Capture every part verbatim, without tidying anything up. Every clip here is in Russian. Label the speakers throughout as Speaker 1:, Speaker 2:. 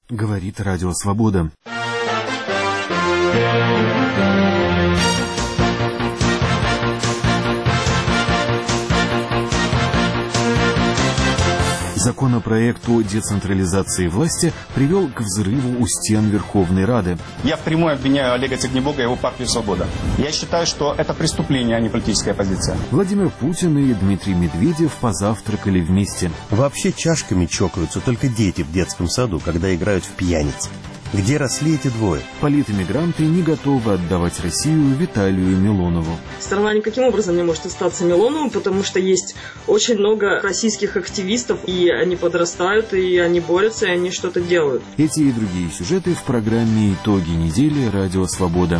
Speaker 1: Говорит Радио Свобода. Законопроект о децентрализации власти привел к взрыву у стен Верховной Рады.
Speaker 2: Я впрямую обвиняю Олега Тягнебога и его партию «Свобода». Я считаю, что это преступление, а не политическая позиция.
Speaker 1: Владимир Путин и Дмитрий Медведев позавтракали вместе.
Speaker 3: Вообще чашками чокаются только дети в детском саду, когда играют в пьяниц. Где росли эти двое?
Speaker 1: Политэмигранты не готовы отдавать Россию Виталию Милонову.
Speaker 4: Страна никаким образом не может остаться Милоновым, потому что есть очень много российских активистов, и они подрастают, и они борются, и они что-то делают.
Speaker 1: Эти и другие сюжеты в программе «Итоги недели» Радио Свобода.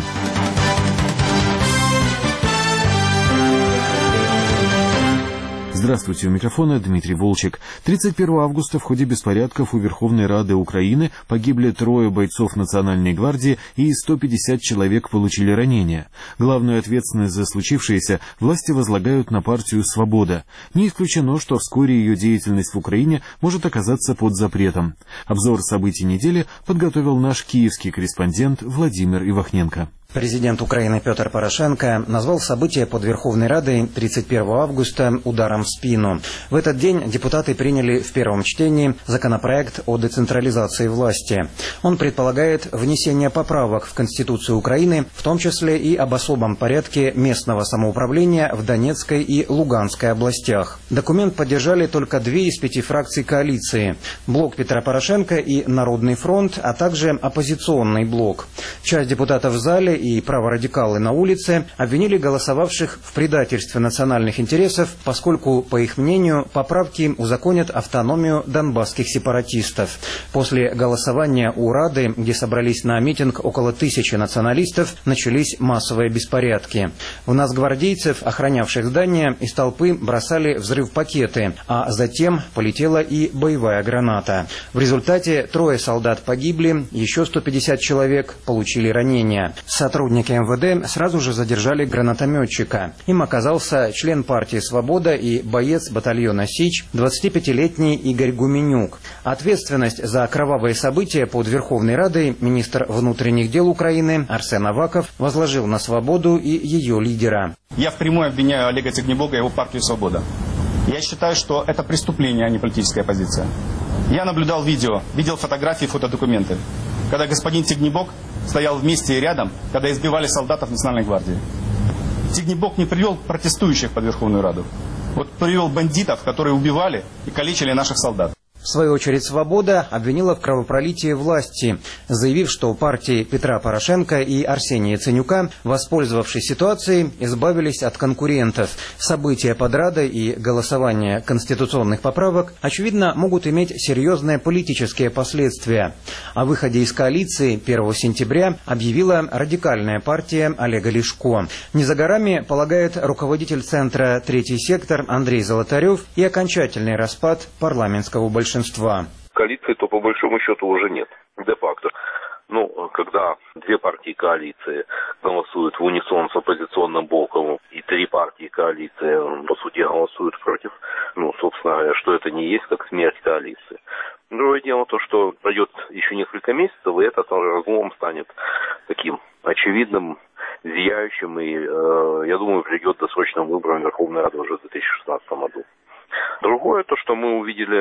Speaker 1: Здравствуйте, у микрофона Дмитрий Волчек. тридцать первого августа в ходе беспорядков у Верховной Рады Украины погибли трое бойцов Национальной гвардии и сто пятьдесят человек получили ранения. Главную ответственность за случившееся власти возлагают на партию «Свобода». Не исключено, что вскоре ее деятельность в Украине может оказаться под запретом. Обзор событий недели подготовил наш киевский корреспондент Владимир Ивахненко.
Speaker 5: Президент Украины Петр Порошенко назвал события под Верховной Радой тридцать первого августа ударом в спину. В этот день депутаты приняли в первом чтении законопроект о децентрализации власти. Он предполагает внесение поправок в Конституцию Украины, в том числе и об особом порядке местного самоуправления в Донецкой и Луганской областях. Документ поддержали только две из пяти фракций коалиции – блок Петра Порошенко и Народный фронт, а также оппозиционный блок. Часть депутатов в зале и праворадикалы на улице обвинили голосовавших в предательстве национальных интересов, поскольку, по их мнению, поправки узаконят автономию донбасских сепаратистов. После голосования у Рады, где собрались на митинг около тысячи националистов, начались массовые беспорядки. В нацгвардейцев, охранявших здание, из толпы бросали взрыв-пакеты, а затем полетела и боевая граната. В результате трое солдат погибли, еще сто пятьдесят человек получили ранения. Сотрудники эм вэ дэ сразу же задержали гранатометчика. Им оказался член партии «Свобода» и боец батальона «Сич», двадцатипятилетний Игорь Гуменюк. Ответственность за кровавые события под Верховной Радой министр внутренних дел Украины Арсен Аваков возложил на «Свободу» и ее лидера.
Speaker 2: Я впрямую обвиняю Олега Тягнебога и его партию «Свобода». Я считаю, что это преступление, а не политическая позиция. Я наблюдал видео, видел фотографии, фотодокументы, когда господин Тягнебог стоял вместе и рядом, когда избивали солдатов Национальной гвардии. Тягнебог не привел протестующих под Верховную Раду. Вот привел бандитов, которые убивали и калечили наших солдат.
Speaker 5: В свою очередь «Свобода» обвинила в кровопролитии власти, заявив, что партии Петра Порошенко и Арсения Яценюка, воспользовавшись ситуацией, избавились от конкурентов. События под Радой и голосование конституционных поправок, очевидно, могут иметь серьезные политические последствия. О выходе из коалиции первого сентября объявила радикальная партия Олега Ляшко. Не за горами, полагает руководитель центра «Третий сектор» Андрей Золотарев, и окончательный распад парламентского большинства.
Speaker 6: Коалиции то по большому счету уже нет, де-факто. Ну, когда две партии коалиции голосуют в унисон с оппозиционным блоком, и три партии коалиции, по сути, голосуют против, ну, собственно говоря, что это не есть как смерть коалиции. Другое дело то, что пройдет еще несколько месяцев, и этот разлом станет таким очевидным, зияющим, и, э, я думаю, придет досрочным выборам Верховной Рады уже в две тысячи шестнадцатом году. Другое, то, что мы увидели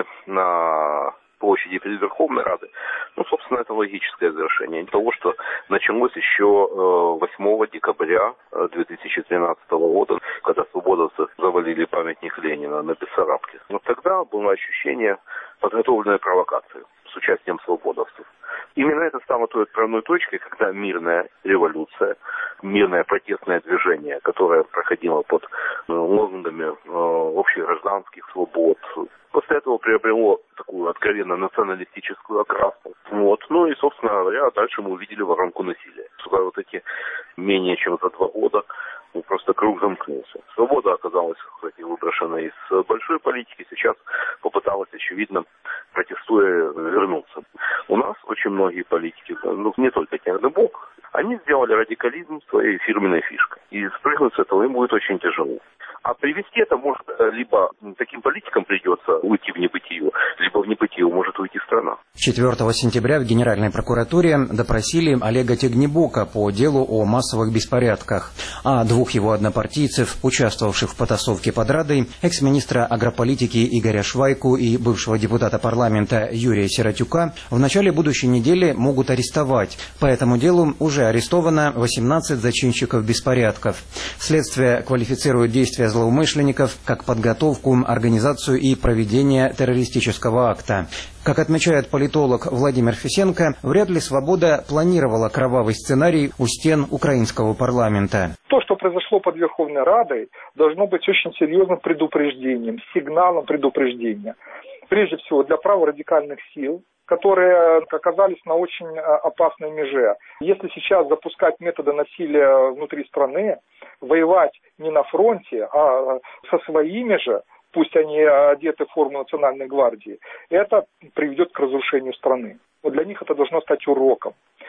Speaker 6: на площади перед Верховной Радой, ну, собственно, это логическое завершение того, что началось еще восьмого декабря две тысячи тринадцатого года, когда свободовцы завалили памятник Ленина на Бессарабке. Вот тогда было ощущение подготовленной провокации с участием свободовцев. Именно это стало той отправной точкой, когда мирная революция, мирное протестное движение, которое проходило под э, лозунгами э, общегражданских свобод, после этого приобрело такую откровенно националистическую окраску. Вот. Ну и, собственно говоря, дальше мы увидели воронку насилия. Сюда вот эти менее чем за два года ну, просто круг замкнулся. Свобода оказалась, кстати, выброшена из большой политики, сейчас попыталась, очевидно, протестуя, вернуться. У нас очень многие политики, ну не только Тягнебок, они сделали радикализм своей фирменной фишкой. И спрыгнуть с этого им будет очень тяжело. А привести это может либо таким политикам придется уйти в небытие, либо в небытие может уйти страна.
Speaker 5: четвёртого сентября в Генеральной прокуратуре допросили Олега Тягнебока по делу о массовых беспорядках, а двух его однопартийцев, участвовавших в потасовке под Радой, экс-министра агрополитики Игоря Швайку и бывшего депутата парламента Юрия Сиротюка, в начале будущей недели могут арестовать. По этому делу уже арестовано восемнадцать зачинщиков беспорядков. Следствие квалифицирует действия злоумышленников как подготовку, организацию и проведение террористического акта. Как отмечает политолог Владимир Фисенко, вряд ли «Свобода» планировала кровавый сценарий у стен украинского парламента.
Speaker 7: То, что произошло под Верховной Радой, должно быть очень серьезным предупреждением, сигналом предупреждения. Прежде всего для праворадикальных сил, которые оказались на очень опасной меже. Если сейчас запускать методы насилия внутри страны, воевать не на фронте, а со своими же, пусть они одеты в форму Национальной гвардии, это приведет к разрушению страны. Вот для них это должно стать уроком.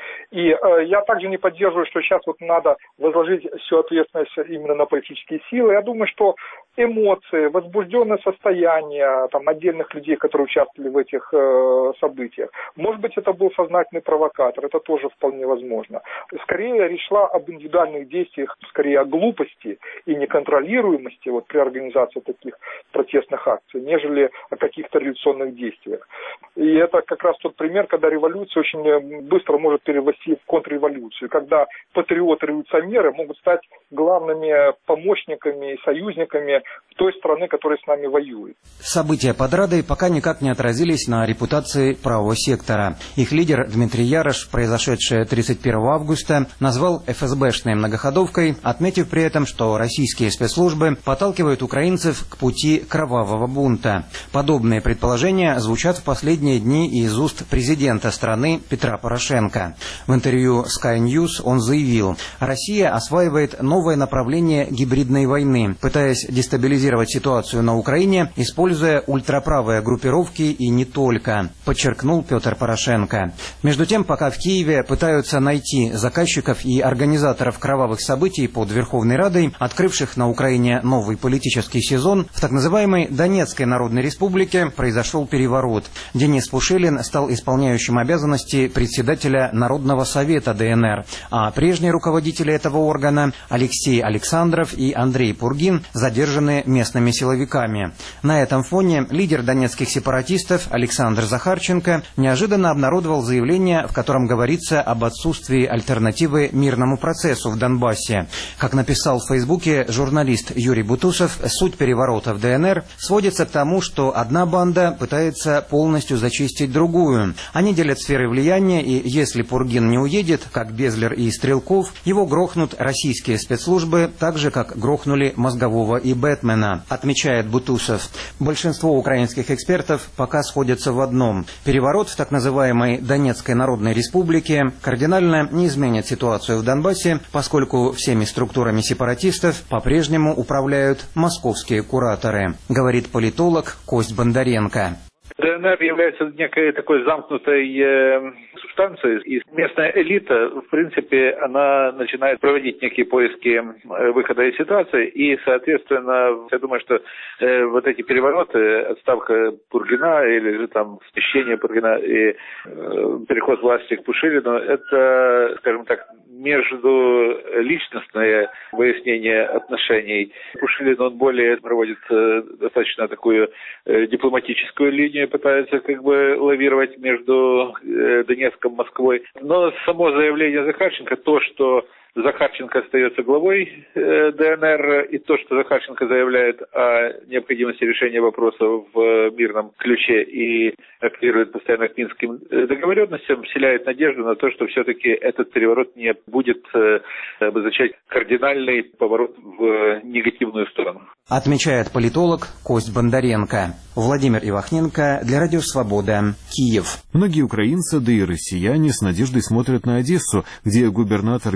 Speaker 7: И э, я также не поддерживаю, что сейчас вот надо возложить всю ответственность именно на политические силы. Я думаю, что эмоции, возбужденное состояние там, отдельных людей, которые участвовали в этих э, событиях, может быть, это был сознательный провокатор, это тоже вполне возможно. Скорее речь шла об индивидуальных действиях, скорее о глупости и неконтролируемости вот, при организации таких протестных акций, нежели о каких-то революционных действиях. И это как раз тот пример, когда революция очень быстро может перерасти в контрреволюцию, когда патриоты-революционеры могут стать главными помощниками и союзниками той страны, которая с нами воюет.
Speaker 5: События под Радой пока никак не отразились на репутации правого сектора. Их лидер Дмитрий Ярош, произошедшее тридцать первого августа, назвал эф эс бэшной многоходовкой, отметив при этом, что российские спецслужбы подталкивают украинцев к пути кровавого бунта. Подобные предположения звучат в последние дни из уст президента страны Петра Порошенко. В интервью Sky News он заявил, Россия осваивает новое направление гибридной войны, пытаясь дестабилизировать ситуацию на Украине, используя ультраправые группировки и не только, подчеркнул Петр Порошенко. Между тем, пока в Киеве пытаются найти заказчиков и организаторов кровавых событий под Верховной Радой, открывших на Украине новый политический сезон, в так называемой Донецкой Народной Республике произошел переворот. Денис Пушилин стал исполняющим обязанности председателя Народного совета дэ эн эр, а прежние руководители этого органа Алексей Александров и Андрей Пургин задержаны местными силовиками. На этом фоне лидер донецких сепаратистов Александр Захарченко неожиданно обнародовал заявление, в котором говорится об отсутствии альтернативы мирному процессу в Донбассе. Как написал в Фейсбуке журналист Юрий Бутусов, суть переворота в дэ эн эр сводится к тому, что одна банда пытается полностью зачистить другую. Они делят сферы влияния, и если Пургин не уедет, как Безлер и Стрелков, его грохнут российские спецслужбы, так же, как грохнули Мозгового и Бэтмена, отмечает Бутусов. Большинство украинских экспертов пока сходятся в одном. Переворот в так называемой Донецкой Народной Республике кардинально не изменит ситуацию в Донбассе, поскольку всеми структурами сепаратистов по-прежнему управляют московские кураторы, говорит политолог Кость Бондаренко.
Speaker 8: дэ эн эр является некой такой замкнутой э, субстанцией, и местная элита, в принципе, она начинает проводить некие поиски э, выхода из ситуации, и, соответственно, я думаю, что э, вот эти перевороты, отставка Пургина или же там смещение Пургина и э, переход власти к Пушилину, это, скажем так, междуличностное выяснение отношений. Пушилин, он более проводит э, достаточно такую э, дипломатическую линию, пытается как бы лавировать между э, Донецком и Москвой. Но само заявление Захарченко, то, что Захарченко остается главой э, дэ эн эр, и то, что Захарченко заявляет о необходимости решения вопроса в мирном ключе и апеллирует постоянно к минским договоренностям, вселяет надежду на то, что все-таки этот переворот не будет э, обозначать кардинальный поворот в негативную сторону.
Speaker 5: Отмечает политолог Кость Бондаренко. Владимир Ивахненко для Радио Свобода, Киев.
Speaker 1: Многие украинцы, да и россияне с надеждой смотрят на Одессу, где губернатор Михаил Саакашвили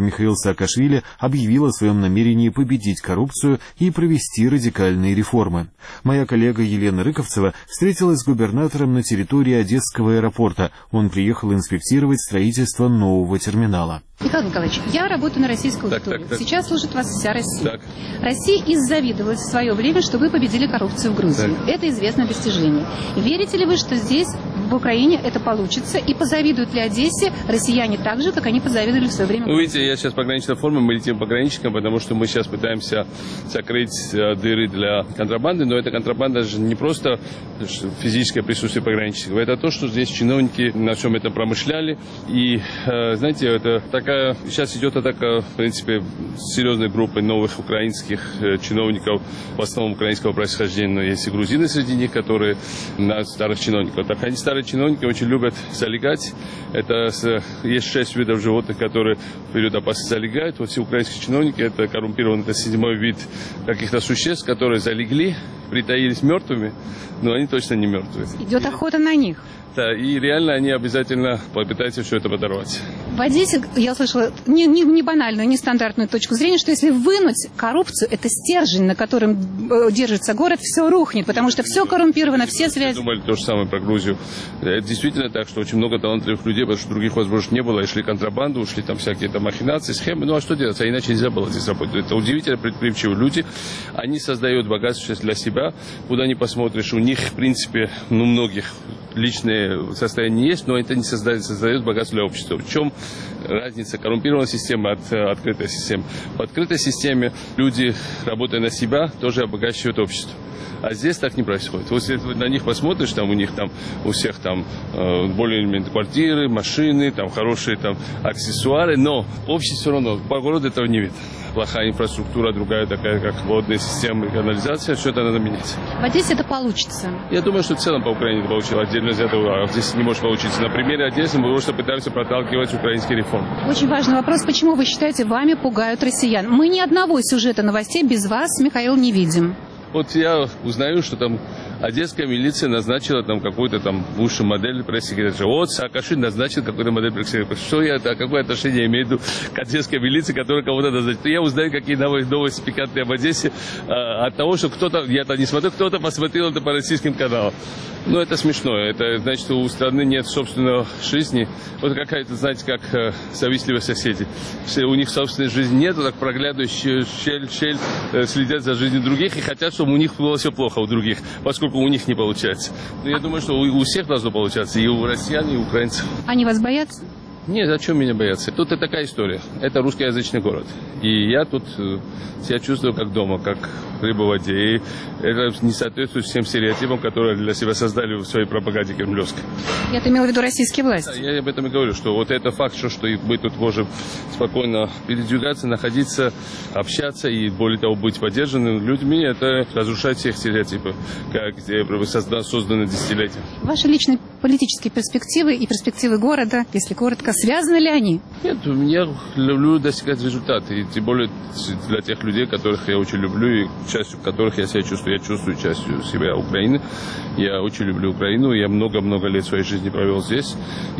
Speaker 1: Саакашвили объявил о своем намерении победить коррупцию и провести радикальные реформы. Моя коллега Елена Рыковцева встретилась с губернатором на территории Одесского аэропорта. Он приехал инспектировать строительство нового терминала.
Speaker 9: Михаил Николаевич, я работаю на российской
Speaker 10: так,
Speaker 9: аудитории.
Speaker 10: Так, так.
Speaker 9: Сейчас служит вас вся Россия.
Speaker 10: Так.
Speaker 9: Россия иззавидовалась в свое время, что вы победили коррупцию в Грузии.
Speaker 10: Так.
Speaker 9: Это известное достижение. Верите ли вы, что здесь, в Украине, это получится? И позавидуют ли Одессе россияне так же, как они позавидовали в свое время?
Speaker 10: Вы видите, я сейчас пограничной форме, мы летим пограничникам, потому что мы сейчас пытаемся закрыть дыры для контрабанды, но эта контрабанда же не просто физическое присутствие пограничников, это то, что здесь чиновники на чем это промышляли. И, знаете, это такая сейчас идет атака, в принципе, серьезной группы новых украинских чиновников, в основном украинского происхождения, но есть и грузины среди них, которые на старых чиновников. Так они, старые чиновники, очень любят залегать. Это есть шесть видов животных, которые в период опасности залегают. Вот все украинские чиновники, это коррумпированный, это седьмой вид каких-то существ, которые залегли, притаились мертвыми, но они точно не мертвые.
Speaker 9: Идет охота на них.
Speaker 10: Да, и реально они обязательно попытаются все это подорвать.
Speaker 9: В Одессе я услышала не, не, не банальную, не стандартную точку зрения, что если вынуть коррупцию, это стержень, на котором держится город, все рухнет, потому что все коррумпировано, все связи.
Speaker 10: Думали то же самое про Грузию. Это действительно так, что очень много талантливых людей, потому что других возможностей не было, и шли контрабанду, ушли там всякие там махинации, схемы. Ну а что делать? А иначе нельзя было здесь работать. Это удивительно предприимчивые люди. Они создают богатство для себя. Куда ни посмотришь, у них, в принципе, ну, многих личные состояние есть, но это не создает, создает богатство для общества. В чем разница коррумпированной системы от э, открытой системы? В открытой системе люди, работая на себя, тоже обогащивают общество. А здесь так не происходит. Вот если ты на них посмотришь, там у них там у всех там э, более-менее квартиры, машины, там хорошие там аксессуары, но общество все равно по городу этого не видно. Плохая инфраструктура, другая такая, как водные системы, канализация, все это надо менять.
Speaker 9: В Одессе это получится?
Speaker 10: Я думаю, что в целом по Украине это получилось. Отдельно из этого, а здесь не может получиться. На примере Одессы мы просто пытаемся проталкивать украинские реформы.
Speaker 9: Очень важный вопрос. Почему вы считаете, вами пугают россиян? Мы ни одного сюжета новостей без вас, Михаил, не видим.
Speaker 10: Вот я узнаю, что там одесская милиция назначила там какую-то там высшую модель пресс-секретаря. Вот Саакашвили назначил какую-то модель пресс-секретаря. Что я, это, какое отношение имею в виду к одесской милиции, которая кого-то назначила? Я узнаю, какие новости пикантные об Одессе а, от того, что кто-то, я-то не смотрю, кто-то посмотрел это по российским каналам. Ну, это смешно. Это значит, что у страны нет собственной жизни. Вот какая-то, знаете, как э, завистливые соседи. Если у них собственной жизни нет, так проглядывают щель, щель, э, следят за жизнью других и хотят, чтобы у них было все плохо у других, поскольку у них не получается. Но я думаю, что у, у всех должно получаться, и у россиян, и у украинцев.
Speaker 9: Они вас боятся?
Speaker 10: Нет, зачем меня бояться? Тут это такая история. Это русскоязычный город. И я тут себя чувствую как дома, как рыба в воде. И это не соответствует всем стереотипам, которые для себя создали в своей пропаганде кремлевской.
Speaker 9: Я-то имела в виду российские власти.
Speaker 10: Да, я об этом и говорю, что вот это факт, что, что мы тут можем спокойно передвигаться, находиться, общаться и, более того, быть поддержанными людьми, это разрушает всех стереотипы, как созданы десятилетия.
Speaker 9: Ваши личные политические перспективы и перспективы города, если коротко, связаны ли они?
Speaker 10: Нет, я люблю достигать результата, и тем более для тех людей, которых я очень люблю, и частью которых я себя чувствую. Я чувствую частью себя Украины. Я очень люблю Украину, я много-много лет своей жизни провел здесь,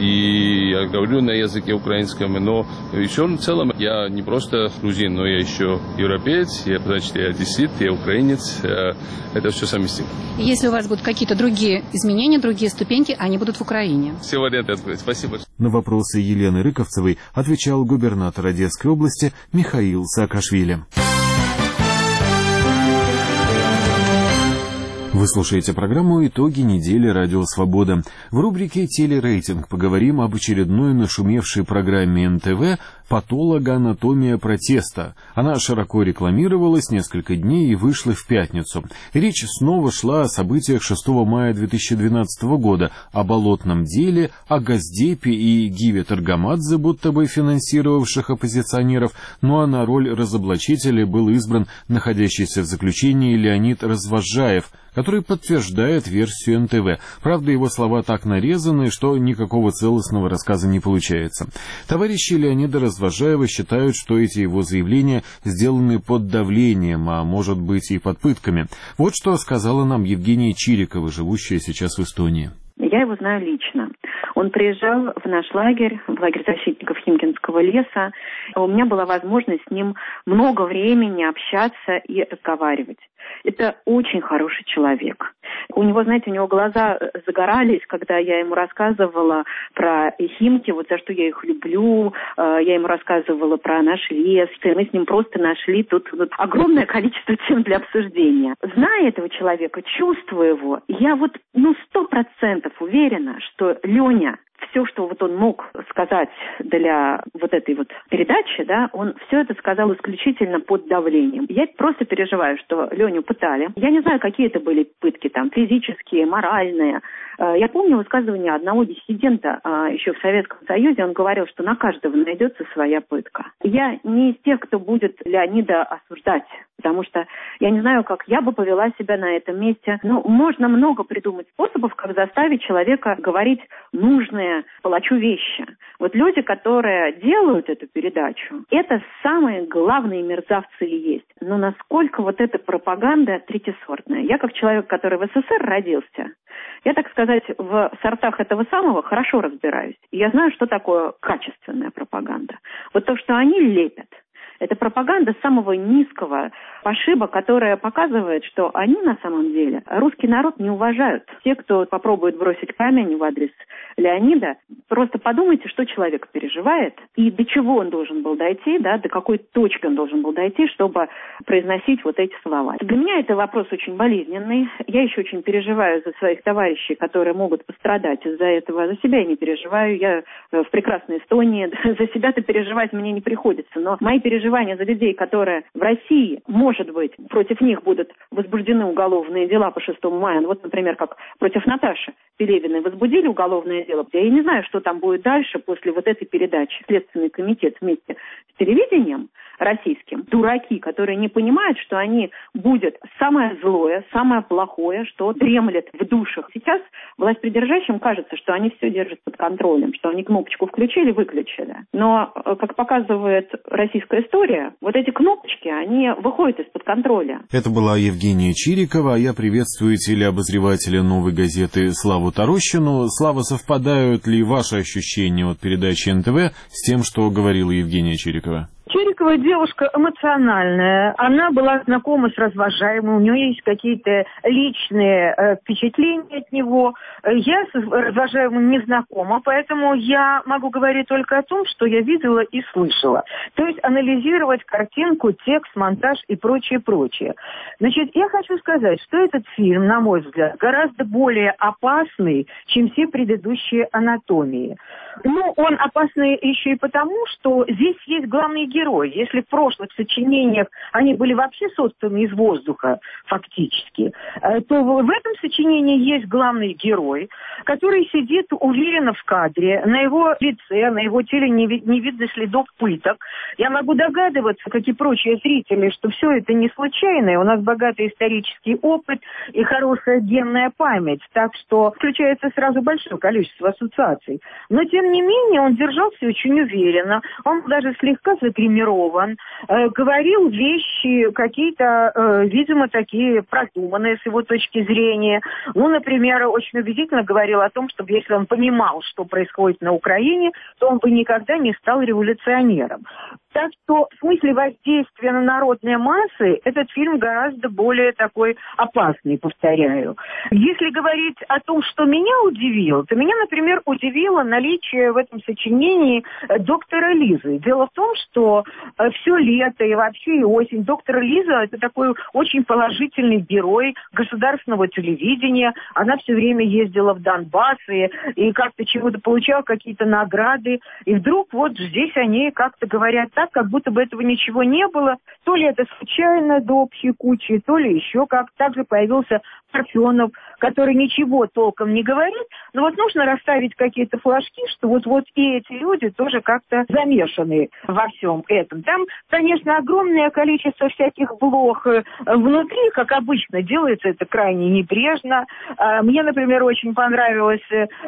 Speaker 10: и я говорю на языке украинском, но еще в целом я не просто грузин, но я еще европеец, я, значит, я одессит, я украинец, это все совместимо.
Speaker 9: Если у вас будут какие-то другие изменения, другие ступеньки, они будут в Украине.
Speaker 10: Все варианты открыть. Спасибо.
Speaker 1: На вопросы Елены Рыковцевой отвечал губернатор Одесской области Михаил Саакашвили. Вы слушаете программу «Итоги недели Радио Свобода». В рубрике «Телерейтинг» поговорим об очередной нашумевшей программе эн тэ вэ «Патологоанатомия протеста». Она широко рекламировалась несколько дней и вышла в пятницу. Речь снова шла о событиях шестого мая две тысячи двенадцатого года, о болотном деле, о Газдепе и Гиве Таргамадзе, будто бы финансировавших оппозиционеров, ну а на роль разоблачителя был избран находящийся в заключении Леонид Развозжаев, который подтверждает версию эн тэ вэ. Правда, его слова так нарезаны, что никакого целостного рассказа не получается. Товарищи Леонида Развозжаева считают, что эти его заявления сделаны под давлением, а может быть и под пытками. Вот что сказала нам Евгения Чирикова, живущая сейчас в Эстонии.
Speaker 11: Я его знаю лично. Он приезжал в наш лагерь, в лагерь защитников Химкинского леса. У меня была возможность с ним много времени общаться и разговаривать. Это очень хороший человек. У него, знаете, у него глаза загорались, когда я ему рассказывала про Химки, вот за что я их люблю. Я ему рассказывала про наш лес. И мы с ним просто нашли тут вот огромное количество тем для обсуждения. Зная этого человека, чувствуя его, я вот, ну, сто процентов уверена, что Леня, все, что вот он мог сказать для вот этой вот передачи, да, он все это сказал исключительно под давлением. Я просто переживаю, что Леню пытали. Я не знаю, какие это были пытки, там, физические, моральные. Я помню высказывание одного диссидента еще в Советском Союзе. Он говорил, что на каждого найдется своя пытка. Я не из тех, кто будет Леонида осуждать, потому что я не знаю, как я бы повела себя на этом месте. Но можно много придумать способов, как заставить человека говорить нужные палачу вещи. Вот люди, которые делают эту передачу, это самые главные мерзавцы и есть. Но насколько вот эта пропаганда третьесортная. Я как человек, который в СССР родился, я, так сказать, в сортах этого самого хорошо разбираюсь. И я знаю, что такое качественная пропаганда. Вот то, что они лепят, это пропаганда самого низкого пошиба, которая показывает, что они на самом деле русский народ не уважают. Те, кто попробует бросить камень в адрес Леонида, просто подумайте, что человек переживает и до чего он должен был дойти, да, до какой точки он должен был дойти, чтобы произносить вот эти слова. Для меня это вопрос очень болезненный. Я еще очень переживаю за своих товарищей, которые могут пострадать из-за этого. За себя я не переживаю. Я в прекрасной Эстонии. За себя-то переживать мне не приходится. Но мои переживания за людей, которые в России, может быть, против них будут возбуждены уголовные дела по шестому мая. Вот, например, как против Наташи Пелевиной возбудили уголовное дело. Я не знаю, что там будет дальше после вот этой передачи. Следственный комитет вместе с телевидением российским. Дураки, которые не понимают, что они будут самое злое, самое плохое, что дремлет в душах. Сейчас властьпридержащим кажется, что они все держат под контролем, что они кнопочку включили-выключили. Но, как показывает российская история, вот эти кнопочки, они выходят из-под контроля.
Speaker 1: Это была Евгения Чирикова, а я приветствую телеобозревателя «Новой газеты» Славу Тарощину. Слава, совпадают ли ваши ощущения от передачи эн тэ вэ с тем, что говорила Евгения Чирикова?
Speaker 12: Чирикова девушка эмоциональная, она была знакома с развожаемым, у нее есть какие-то личные э, впечатления от него. Я с развожаемым не знакома, поэтому я могу говорить только о том, что я видела и слышала. То есть анализировать картинку, текст, монтаж и прочее, прочее. Значит, я хочу сказать, что этот фильм, на мой взгляд, гораздо более опасный, чем все предыдущие «Анатомии». Ну, он опасный еще и потому, что здесь есть главный герой. Если в прошлых сочинениях они были вообще созданы из воздуха, фактически, то в этом сочинении есть главный герой, который сидит уверенно в кадре, на его лице, на его теле не, ви- не видно следов пыток. Я могу догадываться, как и прочие зрители, что все это не случайно, у нас богатый исторический опыт и хорошая генная память, так что включается сразу большое количество ассоциаций. Но, тем не менее, он держался очень уверенно, он даже слегка загримирован, э, говорил вещи какие-то, э, видимо, такие продуманные с его точки зрения. Ну, например, очень убедительно говорил о том, что если он понимал, что происходит на Украине, то он бы никогда не стал революционером. Так что в смысле воздействия на народные массы этот фильм гораздо более такой опасный, повторяю. Если говорить о том, что меня удивило, то меня, например, удивило наличие в этом сочинении доктора Лизы. Дело в том, что все лето и вообще и осень доктор Лиза – это такой очень положительный герой государственного телевидения. Она все время ездила в Донбасс и, и как-то чего-то получала, какие-то награды. И вдруг вот здесь они как-то говорят так, как будто бы этого ничего не было. То ли это случайно до общей кучи, то ли еще как. Также появился Парфенов, который ничего толком не говорит. Но вот нужно расставить какие-то флажки, что вот-вот и эти люди тоже как-то замешаны во всем этом. Там, конечно, огромное количество всяких блох внутри, как обычно, делается это крайне небрежно. Мне, например, очень понравилось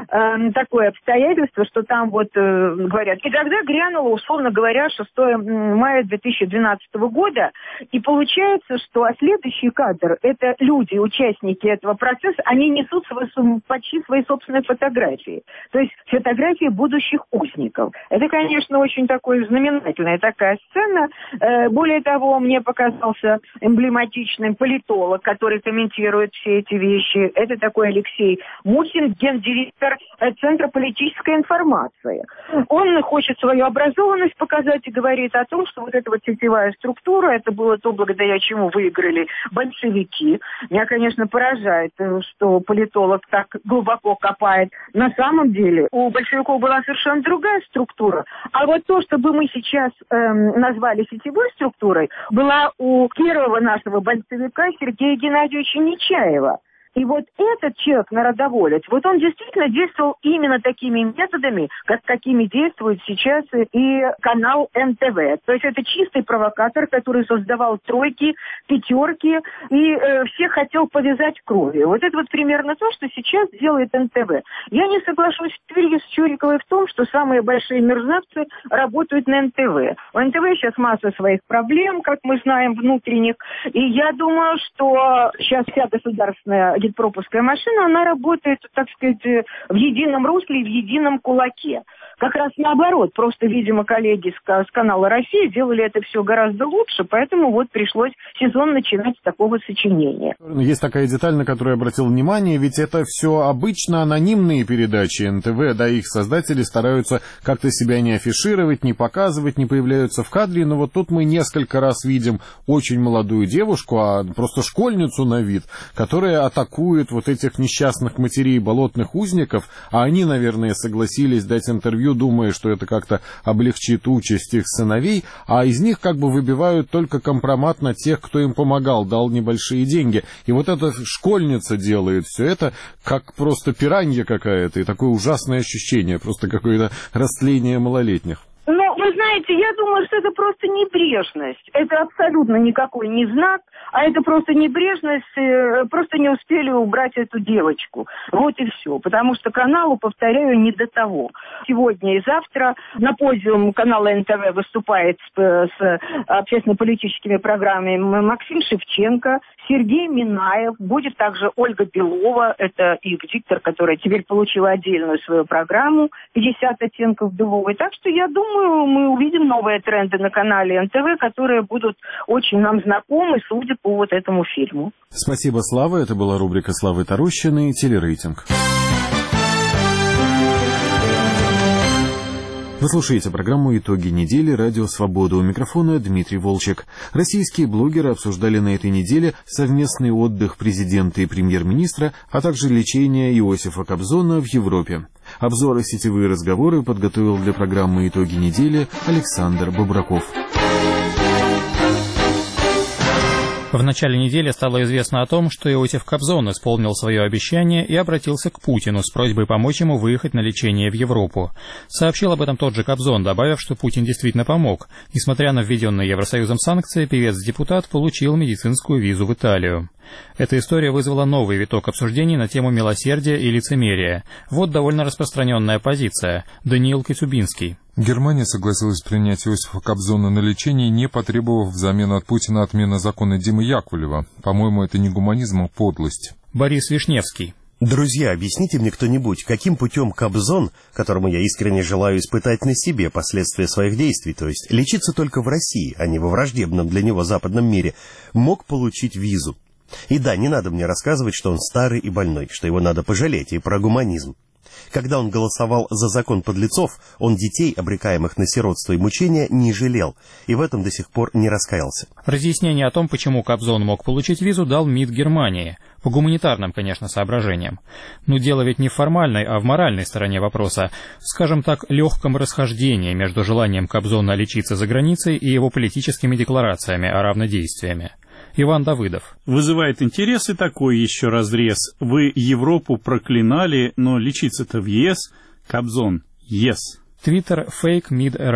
Speaker 12: такое обстоятельство, что там вот говорят, и тогда грянуло, условно говоря, шестого мая две тысячи двенадцатого года, и получается, что следующий кадр – это люди, участники этого процесса, они несут свои, почти свои собственные фотографии. То есть фотографии будущих узников. Это, конечно, очень такой знаменательная такая сцена. Более того, мне показался эмблематичным политолог, который комментирует все эти вещи. Это такой Алексей Мухин, гендиректор Центра политической информации. Он хочет свою образованность показать и говорит о том, что вот эта вот сетевая структура, это было то, благодаря чему выиграли большевики. Меня, конечно, поражает, что политолог так глубоко копает. На самом деле у большевиков была совершенно другая структура. А вот то, что мы сейчас эм, назвали сетевой структурой, была у первого нашего большевика Сергея Геннадьевича Нечаева. И вот этот человек, народоволец, вот он действительно действовал именно такими методами, как какими действует сейчас и канал эн тэ вэ. То есть это чистый провокатор, который создавал тройки, пятерки и э, всех хотел повязать кровью. Вот это вот примерно то, что сейчас делает эн тэ вэ. Я не соглашусь с Чуриковой в том, что самые большие мерзавцы работают на эн тэ вэ. У эн тэ вэ сейчас масса своих проблем, как мы знаем, внутренних. И я думаю, что сейчас вся государственная пропускная машина, она работает, так сказать, в едином русле и в едином кулаке. Как раз наоборот, просто, видимо, коллеги с, с канала «Россия» делали это все гораздо лучше, поэтому вот пришлось сезон начинать с такого сочинения.
Speaker 1: Есть такая деталь, на которую я обратил внимание, ведь это все обычно анонимные передачи эн тэ вэ, да, их создатели стараются как-то себя не афишировать, не показывать, не появляются в кадре, но вот тут мы несколько раз видим очень молодую девушку, а просто школьницу на вид, которая атакует вот этих несчастных матерей болотных узников, а они, наверное, согласились дать интервью, думая, что это как-то облегчит участь их сыновей, а из них как бы выбивают только компромат на тех, кто им помогал, дал небольшие деньги. И вот эта школьница делает все это, как просто пиранья какая-то, и такое ужасное ощущение, просто какое-то растление малолетних.
Speaker 12: Ну, вы знаете, я думаю, что это просто небрежность. Это абсолютно никакой не знак, а это просто небрежность, просто не успели убрать эту девочку. Вот и все. Потому что каналу, повторяю, не до того. Сегодня и завтра на подиум канала эн тэ вэ выступает с, с общественно-политическими программами Максим Шевченко, Сергей Минаев, будет также Ольга Белова, это их диктор, которая теперь получила отдельную свою программу «пятьдесят оттенков беловой». Так что я думаю, мы увидим новые тренды на канале эн тэ вэ, которые будут очень нам знакомы, судя по вот этому фильму.
Speaker 1: Спасибо, Слава. Это была рубрика Славы Тарущиной «Телерейтинг». Вы слушаете программу «Итоги недели» «Радио Свобода». У микрофона Дмитрий Волчек. Российские блогеры обсуждали на этой неделе совместный отдых президента и премьер-министра, а также лечение Иосифа Кобзона в Европе. Обзоры сетевые разговоры подготовил для программы «Итоги недели» Александр Бобраков.
Speaker 13: В начале недели стало известно о том, что Иосиф Кобзон исполнил свое обещание и обратился к Путину с просьбой помочь ему выехать на лечение в Европу. Сообщил об этом тот же Кобзон, добавив, что Путин действительно помог. Несмотря на введенные Евросоюзом санкции, певец-депутат получил медицинскую визу в Италию. Эта история вызвала новый виток обсуждений на тему милосердия и лицемерия. Вот довольно распространенная позиция. Даниил Коцюбинский.
Speaker 14: Германия согласилась принять Иосифа Кобзона на лечение, не потребовав взамен от Путина отмены закона Димы Яковлева. По-моему, это не гуманизм, а подлость.
Speaker 13: Борис Вишневский.
Speaker 3: Друзья, объясните мне кто-нибудь, каким путем Кобзон, которому я искренне желаю испытать на себе последствия своих действий, то есть лечиться только в России, а не во враждебном для него западном мире, мог получить визу? И да, не надо мне рассказывать, что он старый и больной, что его надо пожалеть, и про гуманизм. Когда он голосовал за закон подлецов, он детей, обрекаемых на сиротство и мучения, не жалел, и в этом до сих пор не раскаялся.
Speaker 13: Разъяснение о том, почему Кобзон мог получить визу, дал МИД Германии. По гуманитарным, конечно, соображениям. Но дело ведь не в формальной, а в моральной стороне вопроса. Скажем так, легком расхождении между желанием Кобзона лечиться за границей и его политическими декларациями о равнодействиями. Иван Давыдов.
Speaker 15: Вызывает интерес и такой еще разрез. Вы Европу проклинали, но лечиться-то в ЕС. Кобзон. ЕС.
Speaker 13: Твиттер фейк МИД РФ.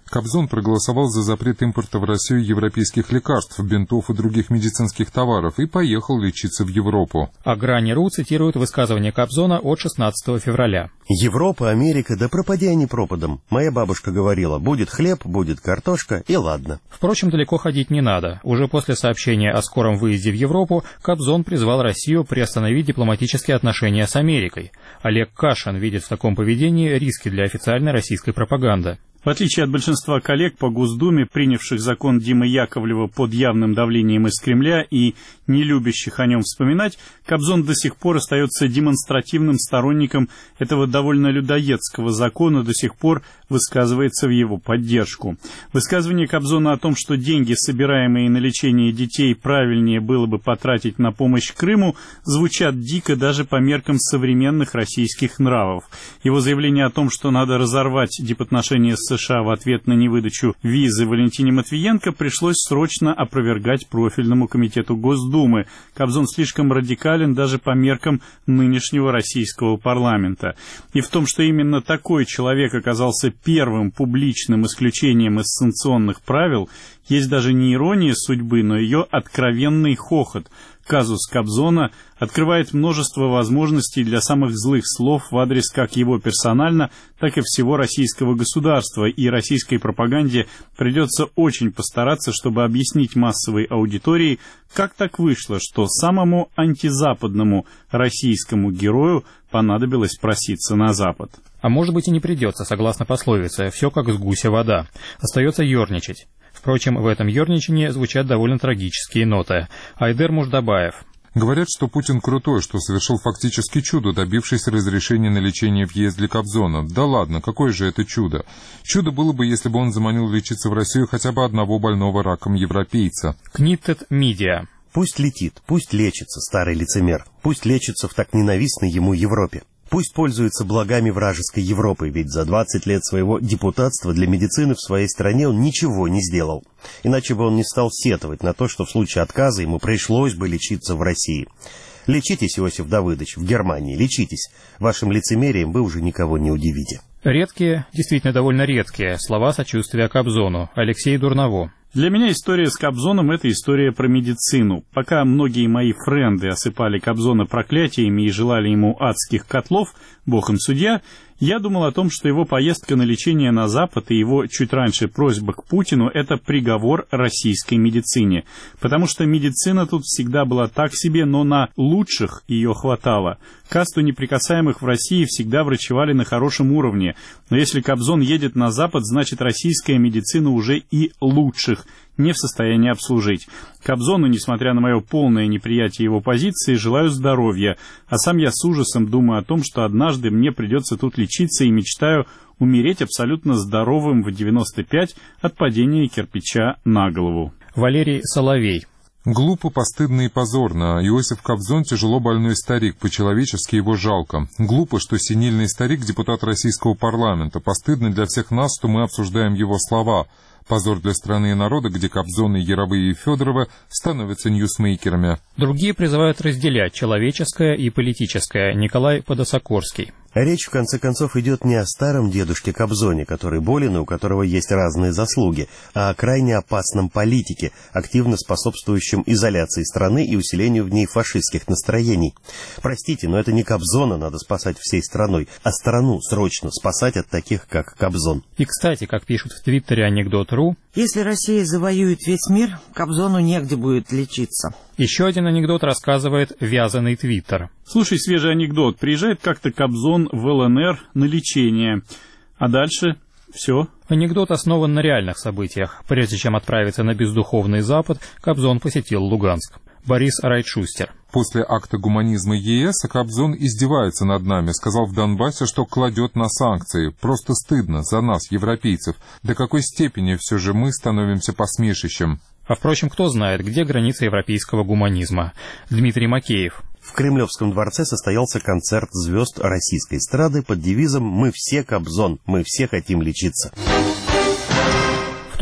Speaker 14: Кобзон проголосовал за запрет импорта в Россию европейских лекарств, бинтов и других медицинских товаров и поехал лечиться в Европу.
Speaker 13: А Грани.ру цитирует высказывание Кобзона от шестнадцатого февраля.
Speaker 3: Европа, Америка, да пропади они пропадом. Моя бабушка говорила, будет хлеб, будет картошка, и ладно.
Speaker 13: Впрочем, далеко ходить не надо. Уже после сообщения о скором выезде в Европу Кобзон призвал Россию приостановить дипломатические отношения с Америкой. Олег Кашин видит в таком поведении риски для официальной российской пропаганды.
Speaker 15: В отличие от большинства коллег по Госдуме, принявших закон Димы Яковлева под явным давлением из Кремля и не любящих о нем вспоминать, Кобзон до сих пор остается демонстративным сторонником этого довольно людоедского закона, до сих пор высказывается в его поддержку. Высказывание Кобзона о том, что деньги, собираемые на лечение детей, правильнее было бы потратить на помощь Крыму, звучат дико даже по меркам современных российских нравов. Его заявление о том, что надо разорвать дипотношения с США в ответ на невыдачу визы Валентине Матвиенко, пришлось срочно опровергать профильному комитету Госдумы. Кобзон слишком радикален даже по меркам нынешнего российского парламента. И в том, что именно такой человек оказался первым публичным исключением из санкционных правил, есть даже не ирония судьбы, но ее откровенный хохот. Казус Кобзона открывает множество возможностей для самых злых слов в адрес как его персонально, так и всего российского государства, и российской пропаганде придется очень постараться, чтобы объяснить массовой аудитории, как так вышло, что самому антизападному российскому герою понадобилось проситься на Запад.
Speaker 13: А может быть и не придется, согласно пословице, все как с гуся вода. Остается ерничать. Впрочем, в этом ерничании звучат довольно трагические ноты. Айдер Муждабаев.
Speaker 14: Говорят, что Путин крутой, что совершил фактически чудо, добившись разрешения на лечение в ЕС для Кобзона. Да ладно, какое же это чудо? Чудо было бы, если бы он заманил лечиться в Россию хотя бы одного больного раком европейца.
Speaker 13: Книттед Медиа.
Speaker 3: Пусть летит, пусть лечится, старый лицемер. Пусть лечится в так ненавистной ему Европе. Пусть пользуется благами вражеской Европы, ведь за двадцать лет своего депутатства для медицины в своей стране он ничего не сделал. Иначе бы он не стал сетовать на то, что в случае отказа ему пришлось бы лечиться в России. Лечитесь, Иосиф Давыдович, в Германии, лечитесь. Вашим лицемерием вы уже никого не удивите.
Speaker 13: Редкие, действительно довольно редкие, слова сочувствия Кобзону. Алексей Дурново.
Speaker 15: Для меня история с Кобзоном – это история про медицину. Пока многие мои френды осыпали Кобзона проклятиями и желали ему адских котлов, бог им судья, я думал о том, что его поездка на лечение на Запад и его чуть раньше просьба к Путину – это приговор российской медицине. Потому что медицина тут всегда была так себе, но на лучших ее хватало. Касту неприкасаемых в России всегда врачевали на хорошем уровне. Но если Кобзон едет на Запад, значит российская медицина уже и лучших не в состоянии обслужить. Кобзону, несмотря на мое полное неприятие его позиции, желаю здоровья, а сам я с ужасом думаю о том, что однажды мне придется тут лечиться, и мечтаю умереть абсолютно здоровым в девяносто пять от падения кирпича на голову.
Speaker 13: Валерий Соловей.
Speaker 14: Глупо, постыдно и позорно. Иосиф Кобзон – тяжело больной старик, по-человечески его жалко. Глупо, что сенильный старик – депутат российского парламента. Постыдно для всех нас, что мы обсуждаем его слова. Позор для страны и народа, где Кобзон и Яровые и Федорова становятся ньюсмейкерами.
Speaker 13: Другие призывают разделять человеческое и политическое. Николай Подосокорский.
Speaker 3: Речь, в конце концов, идет не о старом дедушке Кобзоне, который болен и у которого есть разные заслуги, а о крайне опасном политике, активно способствующем изоляции страны и усилению в ней фашистских настроений. Простите, но это не Кобзона надо спасать всей страной, а страну срочно спасать от таких, как Кобзон.
Speaker 13: И, кстати, как пишут в Твиттере анекдот точка ру,
Speaker 16: если Россия завоюет весь мир, Кобзону негде будет лечиться.
Speaker 13: Еще один анекдот рассказывает вязаный Твиттер.
Speaker 15: Слушай, свежий анекдот. Приезжает как-то Кобзон в эл эн эр на лечение. А дальше все.
Speaker 13: Анекдот основан на реальных событиях. Прежде чем отправиться на бездуховный Запад, Кобзон посетил Луганск. Борис Райчустер.
Speaker 14: После акта гуманизма ЕС Кобзон издевается над нами, сказал в Донбассе, что кладет на санкции. Просто стыдно за нас, европейцев. До какой степени все же мы становимся посмешищем.
Speaker 13: А впрочем, кто знает, где граница европейского гуманизма. Дмитрий Макеев.
Speaker 3: В Кремлевском дворце состоялся концерт звезд российской эстрады под девизом «Мы все Кобзон, мы все хотим лечиться».
Speaker 13: В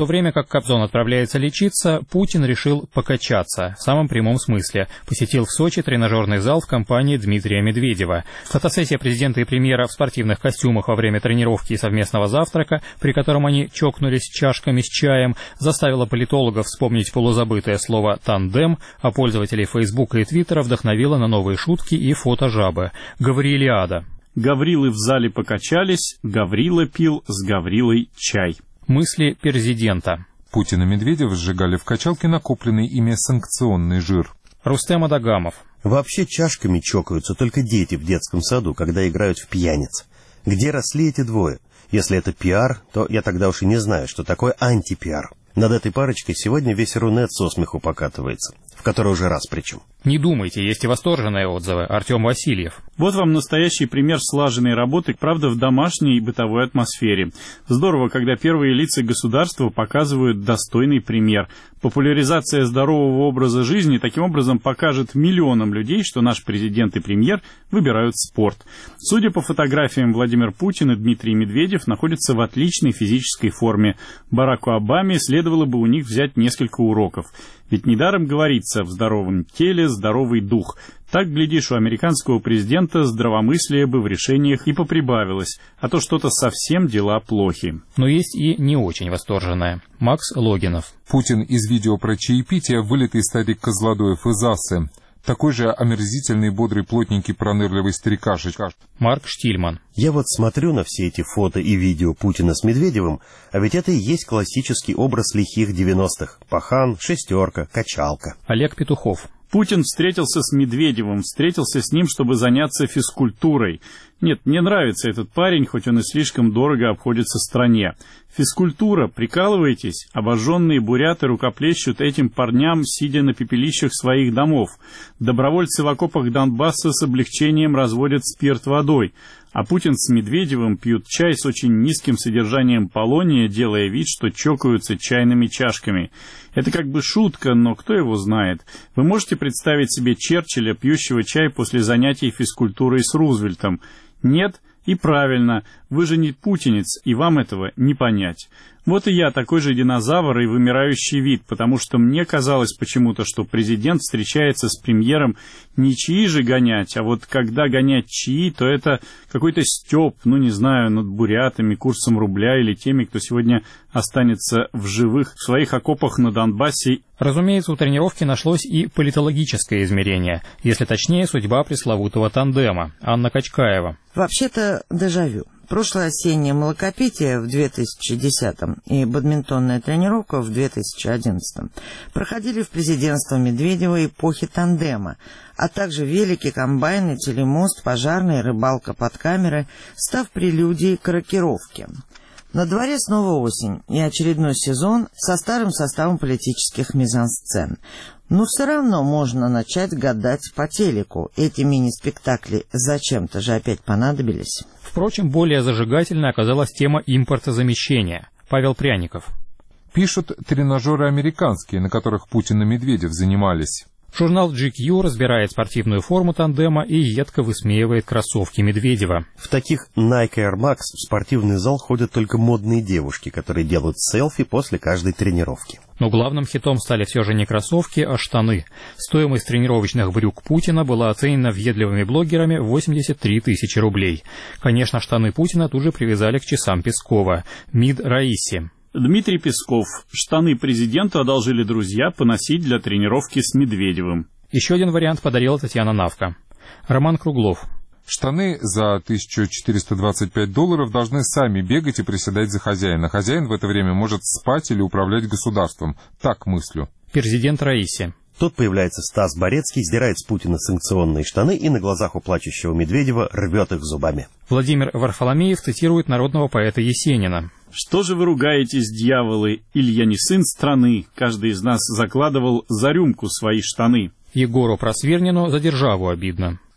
Speaker 13: то время как Кобзон отправляется лечиться, Путин решил покачаться, в самом прямом смысле. Посетил в Сочи тренажерный зал в компании Дмитрия Медведева. Фотосессия президента и премьера в спортивных костюмах во время тренировки и совместного завтрака, при котором они чокнулись чашками с чаем, заставила политологов вспомнить полузабытое слово «тандем», а пользователей Фейсбука и Твиттера вдохновила на новые шутки и фото жабы. Гаврилиада.
Speaker 15: Гаврилы в зале покачались, Гаврила пил с Гаврилой чай.
Speaker 13: Мысли президента.
Speaker 14: Путин и Медведев сжигали в качалке накопленный ими санкционный жир.
Speaker 13: Рустем Адагамов.
Speaker 3: Вообще чашками чокаются только дети в детском саду, когда играют в пьяниц. Где росли эти двое? Если это пиар, то я тогда уж и не знаю, что такое антипиар. Над этой парочкой сегодня весь Рунет со смеху покатывается. В который уже раз причем.
Speaker 13: Не думайте, есть и восторженные отзывы. Артем Васильев.
Speaker 15: Вот вам настоящий пример слаженной работы, правда, в домашней и бытовой атмосфере. Здорово, когда первые лица государства показывают достойный пример. Популяризация здорового образа жизни таким образом покажет миллионам людей, что наш президент и премьер выбирают спорт. Судя по фотографиям, Владимир Путин и Дмитрий Медведев находятся в отличной физической форме. Бараку Обаме следовало бы у них взять несколько уроков. Ведь недаром говорится: в здоровом теле здоровый дух. Так, глядишь, у американского президента здравомыслие бы в решениях и поприбавилось, а то что-то совсем дела плохи.
Speaker 13: Но есть и не очень восторженное. Макс Логинов.
Speaker 14: Путин из видео про чаепитие, вылитый старик Козлодоев из Асы. Такой же омерзительный, бодрый, плотненький, пронырливый старикашек.
Speaker 13: Марк Штильман.
Speaker 3: Я вот смотрю на все эти фото и видео Путина с Медведевым, а ведь это и есть классический образ лихих девяностых. Пахан, шестерка, качалка.
Speaker 13: Олег Петухов.
Speaker 15: Путин встретился с Медведевым, встретился с ним, чтобы заняться физкультурой. Нет, мне нравится этот парень, хоть он и слишком дорого обходится стране. Физкультура, прикалываетесь? Обожженные буряты рукоплещут этим парням, сидя на пепелищах своих домов. Добровольцы в окопах Донбасса с облегчением разводят спирт водой. А Путин с Медведевым пьют чай с очень низким содержанием полония, делая вид, что чокаются чайными чашками. Это как бы шутка, но кто его знает. Вы можете представить себе Черчилля, пьющего чай после занятий физкультурой с Рузвельтом? Нет? И правильно, вы же не путинец, и вам этого не понять. Вот и я такой же динозавр и вымирающий вид, потому что мне казалось почему-то, что президент встречается с премьером не чаи же гонять, а вот когда гонять чаи, то это какой-то стёб, ну не знаю, над бурятами, курсом рубля или теми, кто сегодня останется в живых в своих окопах на Донбассе.
Speaker 13: Разумеется, у тренировки нашлось и политологическое измерение, если точнее, судьба пресловутого тандема. Анна Качкаева.
Speaker 16: Вообще-то дежавю. Прошлое осеннее молокопитие в две тысячи десятом и бадминтонная тренировка в две тысячи одиннадцатом проходили в президентство Медведева эпохи тандема, а также велики, комбайны, телемост, пожарная, рыбалка под камерой, став прелюдией к рокировке. На дворе снова осень и очередной сезон со старым составом политических мизансцен. Но все равно можно начать гадать по телеку. Эти мини-спектакли зачем-то же опять понадобились.
Speaker 13: Впрочем, более зажигательной оказалась тема импортозамещения. Павел Пряников.
Speaker 14: Пишут тренажеры американские, на которых Путин и Медведев занимались.
Speaker 13: Журнал джи кью разбирает спортивную форму тандема и едко высмеивает кроссовки Медведева.
Speaker 3: В таких Nike Air Max в спортивный зал ходят только модные девушки, которые делают селфи после каждой тренировки.
Speaker 13: Но главным хитом стали все же не кроссовки, а штаны. Стоимость тренировочных брюк Путина была оценена въедливыми блогерами в восемьдесят три тысячи рублей. Конечно, штаны Путина тут же привязали к часам Пескова. МИД Раиси.
Speaker 15: Дмитрий Песков. Штаны президенту одолжили друзья поносить для тренировки с Медведевым.
Speaker 13: Еще один вариант подарила Татьяна Навка. Роман Круглов.
Speaker 14: Штаны за тысячу четыреста двадцать пять долларов должны сами бегать и приседать за хозяина. Хозяин в это время может спать или управлять государством. Так мыслю.
Speaker 13: Президент Раиси.
Speaker 3: Тут появляется Стас Борецкий, сдирает с Путина санкционные штаны и на глазах у плачущего Медведева рвет их зубами.
Speaker 13: Владимир Варфоломеев цитирует народного поэта Есенина.
Speaker 15: «Что же вы ругаетесь, дьяволы? Илья не сын страны. Каждый из нас закладывал за рюмку свои штаны».
Speaker 13: Егору Просвернину за державу обидно.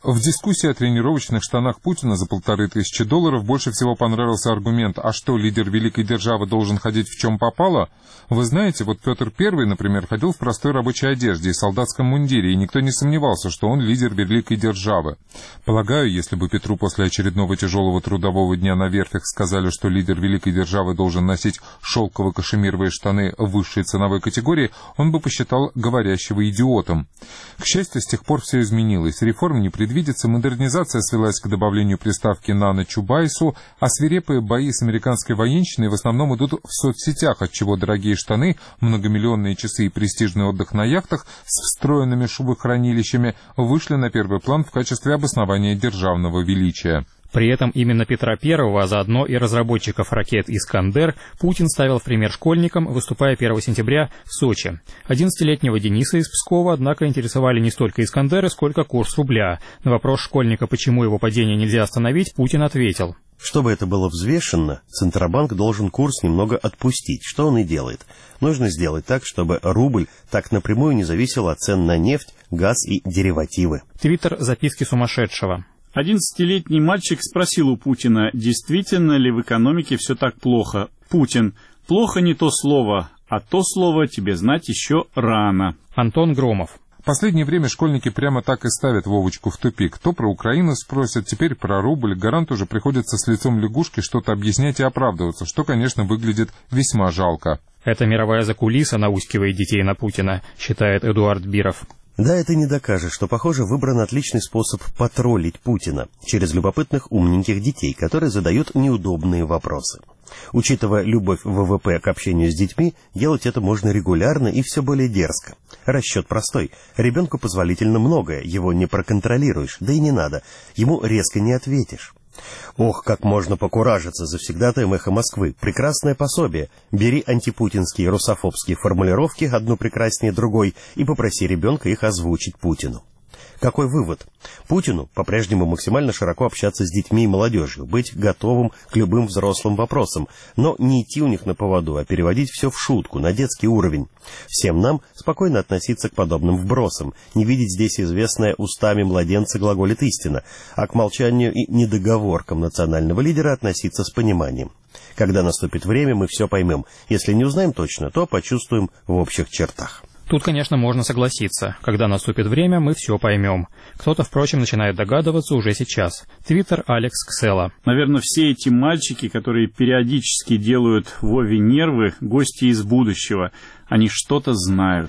Speaker 14: В дискуссии о тренировочных штанах Путина за полторы тысячи долларов больше всего понравился аргумент: а что, лидер великой державы должен ходить в чем попало? Вы знаете, вот Петр Первый, например, ходил в простой рабочей одежде и солдатском мундире, и никто не сомневался, что он лидер великой державы. Полагаю, если бы Петру после очередного тяжелого трудового дня на верфях сказали, что лидер великой державы должен носить шелково-кашемировые штаны высшей ценовой категории, он бы посчитал говорящего идиотом. К счастью, с тех пор все изменилось. Реформ не предвидится. Видится, модернизация свелась к добавлению приставки «на» Чубайсу, а свирепые бои с американской военщиной в основном идут в соцсетях, отчего дорогие штаны, многомиллионные часы и престижный отдых на яхтах с встроенными шубохранилищами вышли на первый план в качестве обоснования державного величия.
Speaker 13: При этом именно Петра Первого, а заодно и разработчиков ракет «Искандер» Путин ставил в пример школьникам, выступая первого сентября в Сочи. одиннадцатилетнего Дениса из Пскова, однако, интересовали не столько «Искандеры», сколько курс рубля. На вопрос школьника, почему его падение нельзя остановить, Путин ответил:
Speaker 3: чтобы это было взвешенно, Центробанк должен курс немного отпустить, что он и делает. Нужно сделать так, чтобы рубль так напрямую не зависел от цен на нефть, газ и деривативы.
Speaker 13: Твиттер «Записки сумасшедшего».
Speaker 15: одиннадцатилетний мальчик спросил у Путина, действительно ли в экономике все так плохо. Путин: плохо не то слово, а то слово тебе знать еще рано.
Speaker 13: Антон Громов.
Speaker 14: В последнее время школьники прямо так и ставят Вовочку в тупик. То про Украину спросят, теперь про рубль. Гаранту же приходится с лицом лягушки что-то объяснять и оправдываться, что, конечно, выглядит весьма жалко.
Speaker 13: Это мировая закулиса наускивает детей на Путина, считает Эдуард Биров.
Speaker 3: Да, это не докажет, что, похоже, выбран отличный способ потроллить Путина через любопытных умненьких детей, которые задают неудобные вопросы. Учитывая любовь ВВП к общению с детьми, делать это можно регулярно и все более дерзко. Расчет простой. Ребенку позволительно многое, его не проконтролируешь, да и не надо. Ему резко не ответишь. Ох, как можно покуражиться завсегдатаем «Эхо Москвы». Прекрасное пособие. Бери антипутинские русофобские формулировки, одну прекраснее другой, и попроси ребенка их озвучить Путину. Какой вывод? Путину по-прежнему максимально широко общаться с детьми и молодежью, быть готовым к любым взрослым вопросам, но не идти у них на поводу, а переводить все в шутку, на детский уровень. Всем нам спокойно относиться к подобным вбросам, не видеть здесь известное устами младенца глаголит истина, а к молчанию и недоговоркам национального лидера относиться с пониманием. Когда наступит время, мы все поймем. Если не узнаем точно, то почувствуем в общих чертах.
Speaker 13: Тут, конечно, можно согласиться. Когда наступит время, мы все поймем. Кто-то, впрочем, начинает догадываться уже сейчас. Твиттер Алекс Ксела.
Speaker 15: Наверное, все эти мальчики, которые периодически делают Вове нервы, гости из будущего. Они что-то знают.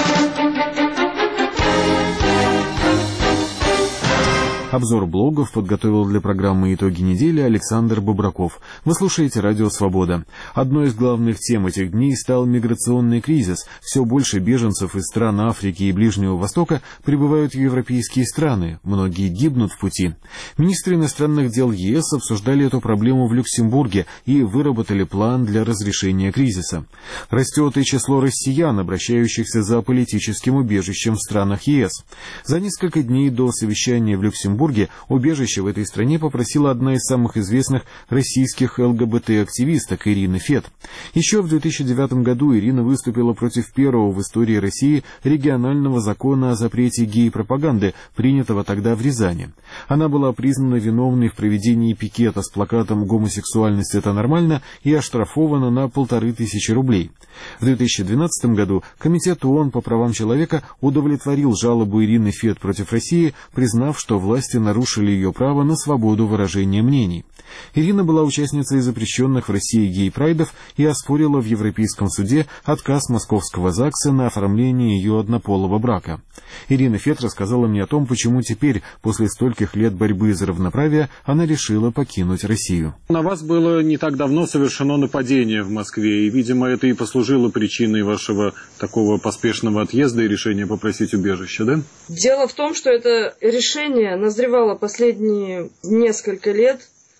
Speaker 1: Обзор блогов подготовил для программы «Итоги недели» Александр Бубраков. Вы слушаете «Радио Свобода». Одной из главных тем этих дней стал миграционный кризис. Все больше беженцев из стран Африки и Ближнего Востока прибывают в европейские страны. Многие гибнут в пути. Министры иностранных дел ЕС обсуждали эту проблему в Люксембурге и выработали план для разрешения кризиса. Растет и число россиян, обращающихся за политическим убежищем в странах ЕС. За несколько дней до совещания в Люксембурге убежище в этой стране попросила одна из самых известных российских ЛГБТ-активисток Ирина Фет. Еще в две тысячи девятом году Ирина выступила против первого в истории России регионального закона о запрете гей-пропаганды, принятого тогда в Рязани. Она была признана виновной в проведении пикета с плакатом «Гомосексуальность – это нормально» и оштрафована на полторы тысячи рублей. В две тысячи двенадцатом году Комитет ООН по правам человека удовлетворил жалобу Ирины Фет против России, признав, что власти нарушили ее право на свободу выражения мнений. Ирина была участницей запрещенных в России гей-прайдов и оспорила в Европейском суде отказ московского ЗАГСа на оформление ее однополого брака. Ирина Фет рассказала мне о том, почему теперь, после стольких лет борьбы за равноправие, она решила покинуть Россию.
Speaker 17: На вас было не так давно совершено нападение в Москве, и, видимо, это и послужило причиной вашего такого поспешного отъезда и решения попросить убежище, да?
Speaker 4: Дело в том, что это решение назревало последние несколько лет,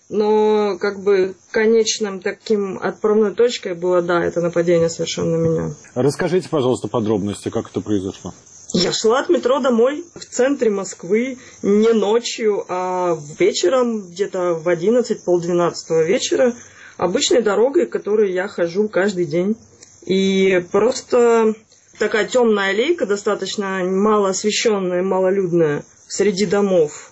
Speaker 4: но как бы конечным таким отправной точкой было, да, это нападение совершенно на меня.
Speaker 17: Расскажите, пожалуйста, подробности, как это произошло.
Speaker 4: Я шла от метро домой в центре Москвы не ночью, а вечером, где-то в одиннадцать, полдвенадцатого вечера, обычной дорогой, которой я хожу каждый день. И просто такая темная аллейка, достаточно мало освещенная, малолюдная, среди домов.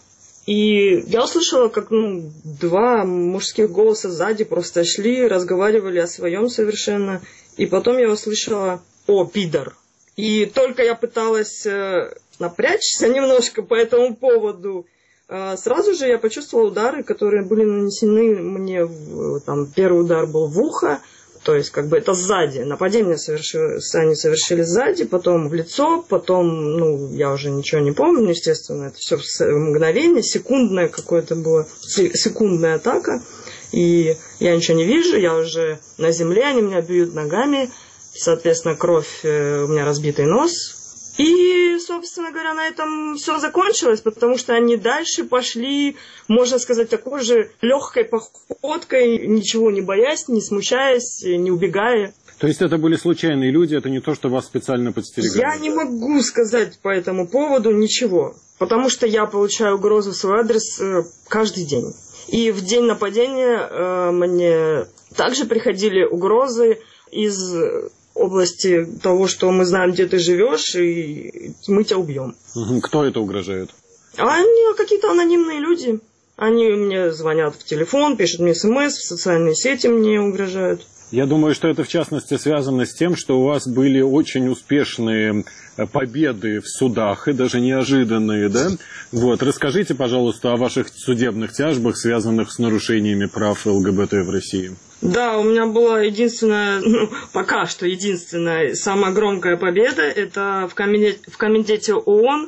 Speaker 4: И я услышала, как ну, два мужских голоса сзади просто шли, разговаривали о своем совершенно. И потом я услышала «О, пидор!». И только я пыталась э, напрячься немножко по этому поводу, э, сразу же я почувствовала удары, которые были нанесены мне. В, там, первый удар был в ухо, то есть как бы это сзади. Нападение совершили, они совершили сзади, потом в лицо, потом, ну, я уже ничего не помню, естественно, это все в мгновение, секундная какое-то была, секундная атака. И я ничего не вижу, я уже на земле, они меня бьют ногами. Соответственно, кровь, у меня разбитый нос. И, собственно говоря, на этом все закончилось, потому что они дальше пошли, можно сказать, такой же легкой походкой, ничего не боясь, не смущаясь, не убегая.
Speaker 17: То есть это были случайные люди, это не то, что вас специально подстерегали?
Speaker 4: Я не могу сказать по этому поводу ничего, потому что я получаю угрозы в свой адрес каждый день. И в день нападения мне также приходили угрозы из области того, что мы знаем, где ты живешь, и мы тебя убьем.
Speaker 17: Кто это угрожает?
Speaker 4: Они какие-то анонимные люди. Они мне звонят в телефон, пишут мне смс, в социальные сети мне угрожают.
Speaker 17: Я думаю, что это в частности связано с тем, что у вас были очень успешные победы в судах, и даже неожиданные, да? Вот, расскажите, пожалуйста, о ваших судебных тяжбах, связанных с нарушениями прав ЛГБТ в России.
Speaker 4: Да, у меня была единственная, ну, пока что единственная, самая громкая победа, это в комитете, в комитете ООН.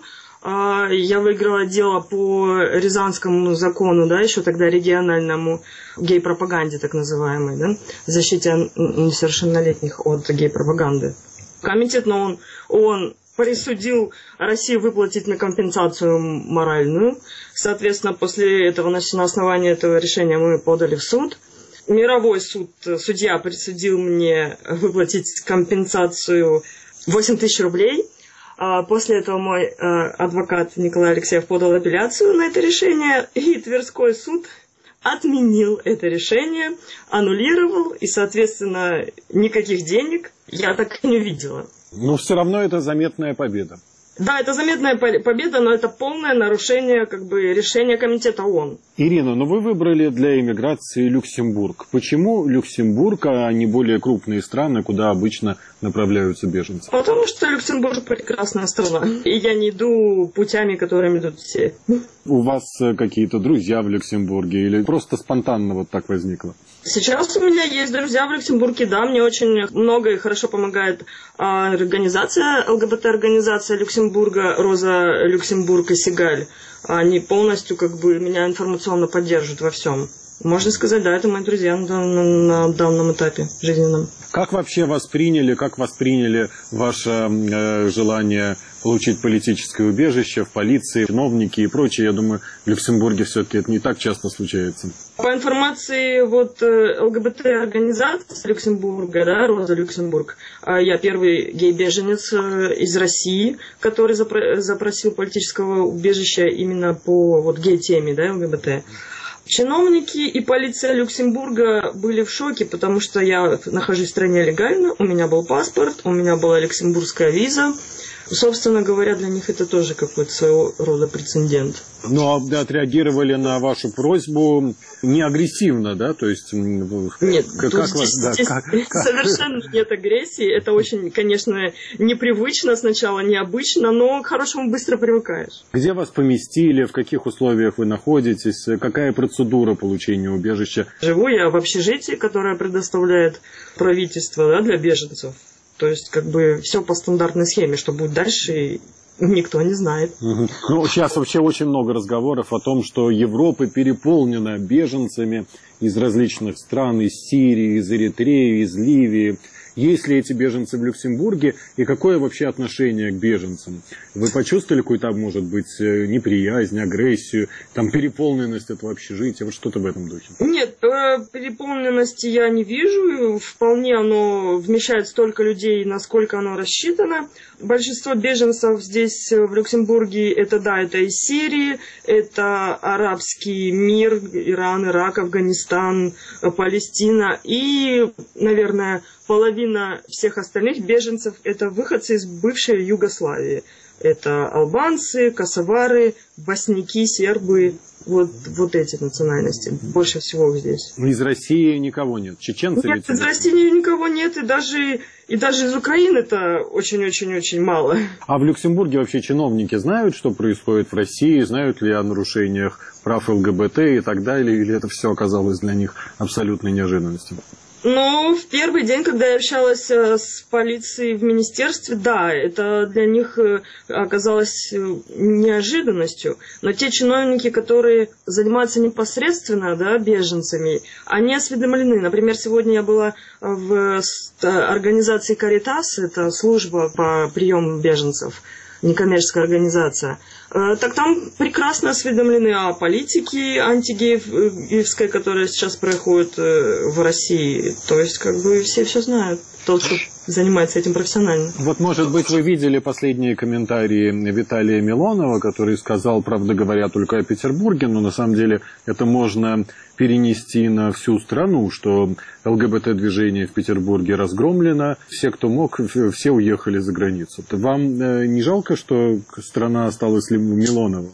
Speaker 4: Я выиграла дело по Рязанскому закону, да, еще тогда региональному, гей-пропаганде так называемой, да, защите несовершеннолетних от гей-пропаганды. Комитет ООН, ООН присудил России выплатить на компенсацию моральную. Соответственно, после этого, на основании этого решения мы подали в суд. Мировой суд, судья присудил мне выплатить компенсацию восемь тысяч рублей. После этого мой адвокат Николай Алексеев подал апелляцию на это решение, и Тверской суд отменил это решение, аннулировал, и, соответственно, никаких денег я так и не увидела.
Speaker 17: Но все равно это заметная победа.
Speaker 4: Да, это заметная победа, но это полное нарушение как бы решения комитета ООН.
Speaker 17: Ирина, но вы выбрали для иммиграции Люксембург. Почему Люксембург, а не более крупные страны, куда обычно направляются беженцы?
Speaker 4: Потому что Люксембург прекрасная страна, и я не иду путями, которыми идут все.
Speaker 17: У вас какие-то друзья в Люксембурге или просто спонтанно вот так возникло?
Speaker 4: Сейчас у меня есть друзья в Люксембурге, да, мне очень много и хорошо помогает организация, ЛГБТ-организация Люксембурга, Роза Люксембург и Сигаль. Они полностью как бы меня информационно поддерживают во всем. Можно сказать, да, это мои друзья на, на, на данном этапе жизненном.
Speaker 17: Как вообще восприняли, как восприняли ваше э, желание получить политическое убежище в полиции, чиновники и прочее? Я думаю, в Люксембурге все-таки это не так часто случается.
Speaker 4: По информации вот ЛГБТ-организации Люксембурга, да, Роза Люксембург, я первый гей-беженец из России, который запро- запросил политического убежища именно по вот гей-теме, да, ЛГБТ. Чиновники и полиция Люксембурга были в шоке, потому что я нахожусь в стране легально, у меня был паспорт, у меня была люксембургская виза. Собственно говоря, для них это тоже какой-то своего рода прецедент.
Speaker 17: Ну, а отреагировали на вашу просьбу не агрессивно, да? То есть,
Speaker 4: нет, как, как здесь, вас, да, здесь как, совершенно как... нет агрессии. Это очень, конечно, непривычно сначала, необычно, но к хорошему быстро привыкаешь.
Speaker 17: Где вас поместили, в каких условиях вы находитесь, какая процедура получения убежища?
Speaker 4: Живу я в общежитии, которое предоставляет правительство, да, для беженцев. То есть, как бы, все по стандартной схеме, что будет дальше, никто не знает.
Speaker 17: Угу. Ну, сейчас вообще очень много разговоров о том, что Европа переполнена беженцами из различных стран, из Сирии, из Эритреи, из Ливии. Есть ли эти беженцы в Люксембурге и какое вообще отношение к беженцам? Вы почувствовали какую-то, может быть, неприязнь, агрессию, там переполненность этого общежития, вот что-то в этом духе?
Speaker 4: Нет, переполненности я не вижу. Вполне оно вмещает столько людей, насколько оно рассчитано. Большинство беженцев здесь, в Люксембурге, это, да, это из Сирии, это арабский мир, Иран, Ирак, Афганистан, Палестина и, наверное, половина всех остальных беженцев – это выходцы из бывшей Югославии. Это албанцы, косовары, босники, сербы. Вот, вот эти национальности. Больше всего здесь.
Speaker 17: Из России никого нет? Чеченцы?
Speaker 4: Нет, из России никого нет. И даже, и даже из Украины-то очень-очень-очень мало.
Speaker 17: А в Люксембурге вообще чиновники знают, что происходит в России? Знают ли о нарушениях прав ЛГБТ и так далее? Или это все оказалось для них абсолютной неожиданностью?
Speaker 4: Ну, в первый день, когда я общалась с полицией в министерстве, да, это для них оказалось неожиданностью. Но те чиновники, которые занимаются непосредственно, да, беженцами, они осведомлены. Например, сегодня я была в организации Caritas, это служба по приему беженцев, некоммерческая организация. Так там прекрасно осведомлены о политике антигеевской, которая сейчас происходит в России. То есть, как бы, все все знают. Тот, кто занимается этим профессионально.
Speaker 17: Вот, может быть, вы видели последние комментарии Виталия Милонова, который сказал, правда говоря, только о Петербурге, но на самом деле это можно перенести на всю страну, что ЛГБТ-движение в Петербурге разгромлено, все, кто мог, все уехали за границу. Вам не жалко, что страна осталась Милоновым?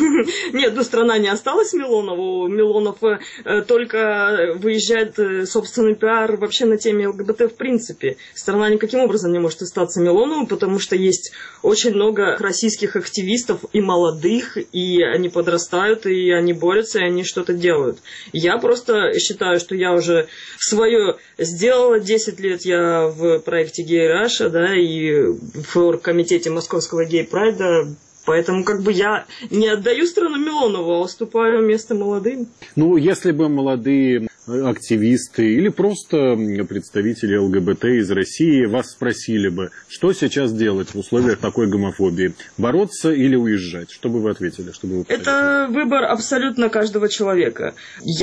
Speaker 4: Нет, ну страна не осталась Милонову. Милонов э, только выезжает э, собственный пиар вообще на теме ЛГБТ в принципе. Страна никаким образом не может остаться Милоновым, потому что есть очень много российских активистов и молодых, и они подрастают, и они борются, и они что-то делают. Я просто считаю, что я уже свое сделала. десять лет я в проекте Gay Russia, да, и в оргкомитете Московского гей-прайда. Поэтому как бы я не отдаю страну Милонову, а уступаю место молодым.
Speaker 17: Ну, если бы молодые активисты или просто представители ЛГБТ из России вас спросили бы, что сейчас делать в условиях такой гомофобии, бороться или уезжать, что бы вы ответили? Что бы вы
Speaker 4: Это выбор абсолютно каждого человека.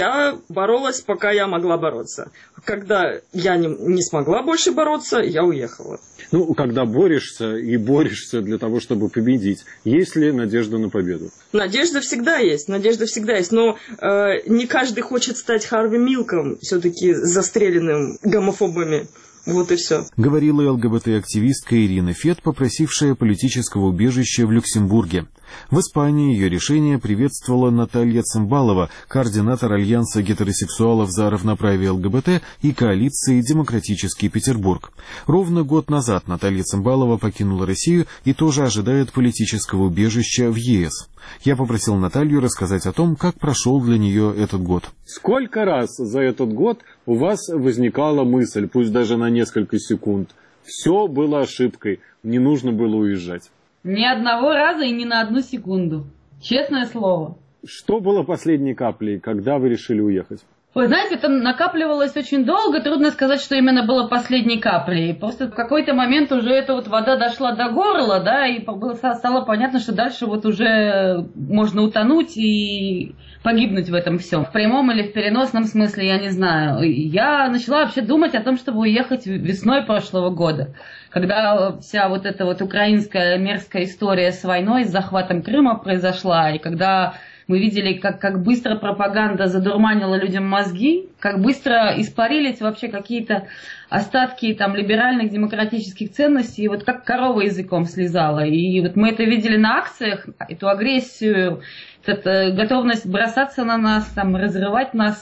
Speaker 4: Я боролась, пока я могла бороться. Когда я не, не смогла больше бороться, я уехала.
Speaker 17: Ну, когда борешься и борешься для того, чтобы победить, есть ли надежда на победу?
Speaker 4: Надежда всегда есть, надежда всегда есть, но э, не каждый хочет стать Харви Милком, все-таки застреленным гомофобами. Вот и все.
Speaker 1: Говорила ЛГБТ-активистка Ирина Фет, попросившая политического убежища в Люксембурге. В Испании ее решение приветствовала Наталья Цимбалова, координатор Альянса гетеросексуалов за равноправие ЛГБТ и коалиции «Демократический Петербург». Ровно год назад Наталья Цимбалова покинула Россию и тоже ожидает политического убежища в ЕС. Я попросил Наталью рассказать о том, как прошел для нее этот год.
Speaker 17: Сколько раз за этот год у вас возникала мысль, пусть даже на несколько секунд, все было ошибкой, не нужно было уезжать?
Speaker 18: Ни одного раза и ни на одну секунду. Честное слово.
Speaker 17: Что было последней каплей, когда вы решили уехать?
Speaker 18: Вы знаете, это накапливалось очень долго, трудно сказать, что именно было последней каплей. Просто в какой-то момент уже эта вот вода дошла до горла, да, и было, стало понятно, что дальше вот уже можно утонуть и погибнуть в этом всем. В прямом или в переносном смысле, я не знаю. Я начала вообще думать о том, чтобы уехать весной прошлого года, когда вся вот эта вот украинская мерзкая история с войной, с захватом Крыма произошла, и когда мы видели, как, как быстро пропаганда задурманила людям мозги, как быстро испарились вообще какие-то остатки там либеральных демократических ценностей, и вот как корова языком слезала. И вот мы это видели на акциях, эту агрессию, эту готовность бросаться на нас, там, разрывать нас.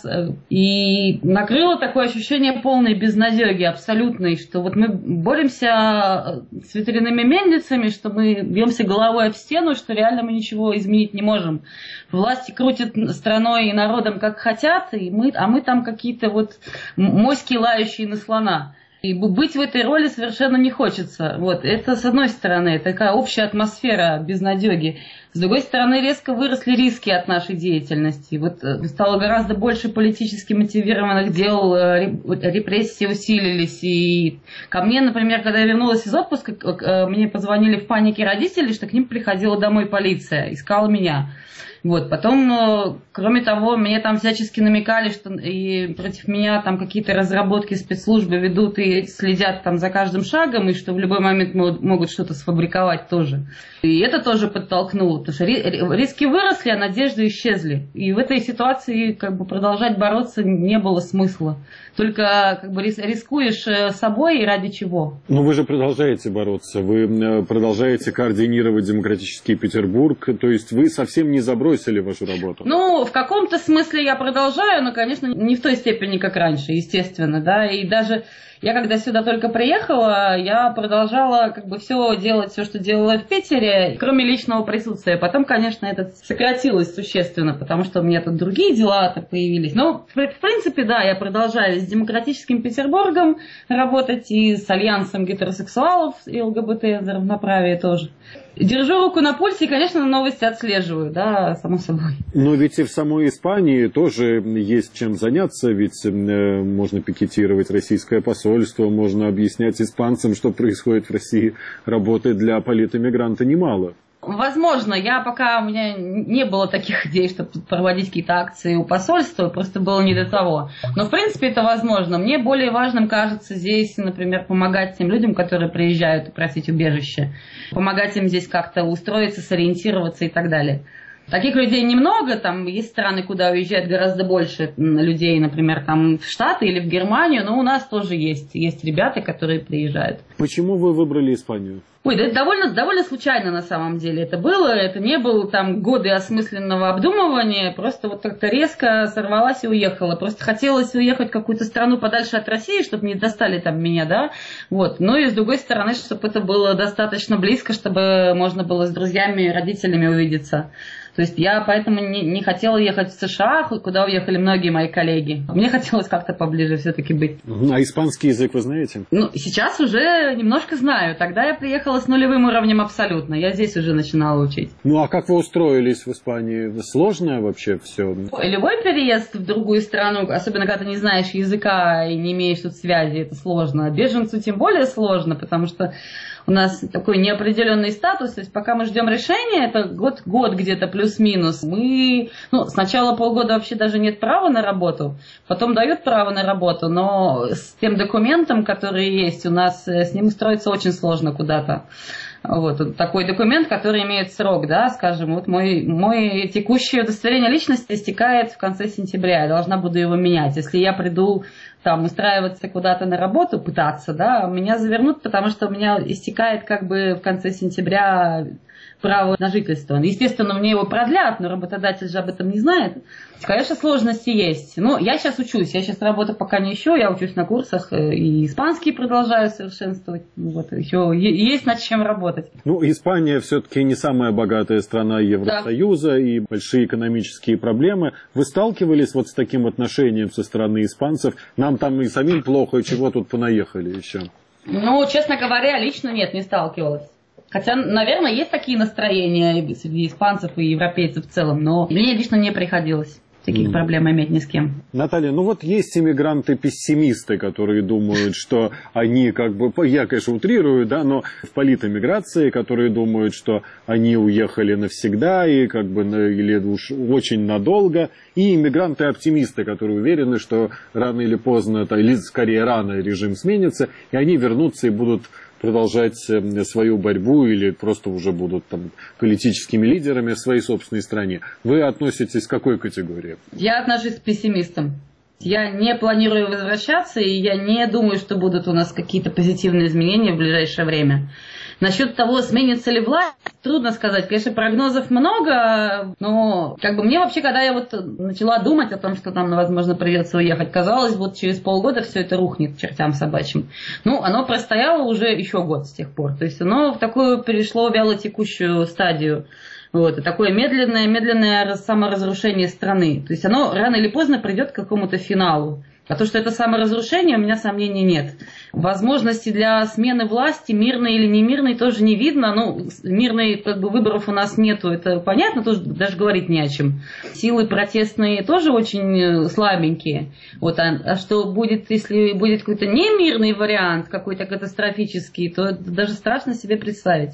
Speaker 18: И накрыло такое ощущение полной безнадеги, абсолютной, что вот мы боремся с ветряными мельницами, что мы бьемся головой об стену, что реально мы ничего изменить не можем. Власти крутят страной и народом как хотят, и мы, а мы там какие-то вот моськи, лающие на слона. И быть в этой роли совершенно не хочется. Вот. Это с одной стороны, такая общая атмосфера безнадеги. С другой стороны, резко выросли риски от нашей деятельности. Вот стало гораздо больше политически мотивированных дел, репрессии усилились. И ко мне, например, когда я вернулась из отпуска, мне позвонили в панике родители, что к ним приходила домой полиция, искала меня. Вот, потом, кроме того, мне там всячески намекали, что и против меня там какие-то разработки спецслужбы ведут и следят там за каждым шагом, и что в любой момент могут что-то сфабриковать тоже. И это тоже подтолкнуло, потому что риски выросли, а надежды исчезли. И в этой ситуации как бы продолжать бороться не было смысла. Только как бы рискуешь собой и ради чего.
Speaker 17: Но вы же продолжаете бороться, вы продолжаете координировать демократический Петербург, то есть вы совсем не забросили вашу работу.
Speaker 18: Ну, в каком-то смысле я продолжаю, но, конечно, не в той степени, как раньше, естественно, да, и даже я когда сюда только приехала, я продолжала как бы все делать, все, что делала в Питере, кроме личного присутствия. Потом, конечно, это сократилось существенно, потому что у меня тут другие дела-то появились. Но, в принципе, да, я продолжаю с демократическим Петербургом работать и с альянсом гетеросексуалов и ЛГБТ за равноправие тоже. Держу руку на пульсе и, конечно, новости отслеживаю, да, само собой.
Speaker 17: Но ведь и в самой Испании тоже есть чем заняться, ведь э, можно пикетировать российское посольство, можно объяснять испанцам, что происходит в России. Работы для политэмигранта немало.
Speaker 18: Возможно, я пока у меня не было таких идей, чтобы проводить какие-то акции у посольства, просто было не до того. Но в принципе это возможно. Мне более важным кажется здесь, например, помогать тем людям, которые приезжают и просить убежище. Помогать им здесь как-то устроиться, сориентироваться и так далее. Таких людей немного, там есть страны, куда уезжает гораздо больше людей, например, там в Штаты или в Германию, но у нас тоже есть, есть ребята, которые приезжают.
Speaker 17: Почему вы выбрали Испанию?
Speaker 18: Ой, да это довольно, довольно случайно на самом деле это было, это не было там годы осмысленного обдумывания, просто вот как-то резко сорвалась и уехала. Просто хотелось уехать в какую-то страну подальше от России, чтобы не достали там меня, да, вот. Но и с другой стороны, чтобы это было достаточно близко, чтобы можно было с друзьями и родителями увидеться. То есть я поэтому не, не хотела ехать в США, куда уехали многие мои коллеги. Мне хотелось как-то поближе все-таки быть.
Speaker 17: А испанский язык вы знаете?
Speaker 18: Ну, сейчас уже немножко знаю. Тогда я приехала с нулевым уровнем абсолютно. Я здесь уже начинала учить.
Speaker 17: Ну, а как вы устроились в Испании? Сложно вообще все?
Speaker 18: Любой переезд в другую страну, особенно когда ты не знаешь языка и не имеешь тут связи, это сложно. Беженцу тем более сложно, потому что у нас такой неопределенный статус, то есть пока мы ждем решения, это год, год где-то плюс-минус, мы, ну, сначала полгода вообще даже нет права на работу, потом дают право на работу, но с тем документом, который есть у нас, с ним устроиться очень сложно куда-то. Вот, такой документ, который имеет срок, да, скажем, вот мой, мой текущее удостоверение личности истекает в конце сентября, я должна буду его менять. Если я приду там устраиваться куда-то на работу, пытаться, да, меня завернут, потому что у меня истекает как бы в конце сентября право на жительство. Естественно, мне его продлят, но работодатель же об этом не знает. Конечно, сложности есть. Но я сейчас учусь, я сейчас работу пока не ищу, я учусь на курсах, и испанский продолжаю совершенствовать. Вот, еще есть над чем работать.
Speaker 17: Ну, Испания все-таки не самая богатая страна Евросоюза, да, и большие экономические проблемы. Вы сталкивались вот с таким отношением со стороны испанцев? Нам там и самим плохо, и чего тут понаехали еще? Ну,
Speaker 18: честно говоря, лично нет, не сталкивалась. Хотя, наверное, есть такие настроения среди испанцев и европейцев в целом, но мне лично не приходилось таких mm. проблем иметь ни с кем.
Speaker 17: Наталья, ну вот есть иммигранты-пессимисты, которые думают, что они как бы, я, конечно, утрирую, да, но в политэмиграции, которые думают, что они уехали навсегда и как бы или уж очень надолго, и иммигранты-оптимисты, которые уверены, что рано или поздно, или скорее рано режим сменится, и они вернутся и будут продолжать свою борьбу или просто уже будут там политическими лидерами в своей собственной стране. Вы относитесь к какой категории?
Speaker 18: Я отношусь к пессимистам. Я не планирую возвращаться, и я не думаю, что будут у нас какие-то позитивные изменения в ближайшее время. Насчет того, сменится ли власть, трудно сказать. Конечно, прогнозов много, но как бы мне вообще, когда я вот начала думать о том, что нам, возможно, придется уехать, казалось, вот через полгода все это рухнет к чертям собачьим. Ну, оно простояло уже еще год с тех пор. То есть оно в такую перешло вялотекущую стадию. Вот, и такое медленное, медленное саморазрушение страны. То есть оно рано или поздно придет к какому-то финалу. А то, что это саморазрушение, у меня сомнений нет. Возможности для смены власти, мирной или немирной, тоже не видно. Ну, мирной как бы, выборов у нас нету, это понятно, тоже даже говорить не о чем. Силы протестные тоже очень слабенькие. Вот, а, а что будет, если будет какой-то немирный вариант, какой-то катастрофический, то это даже страшно себе представить.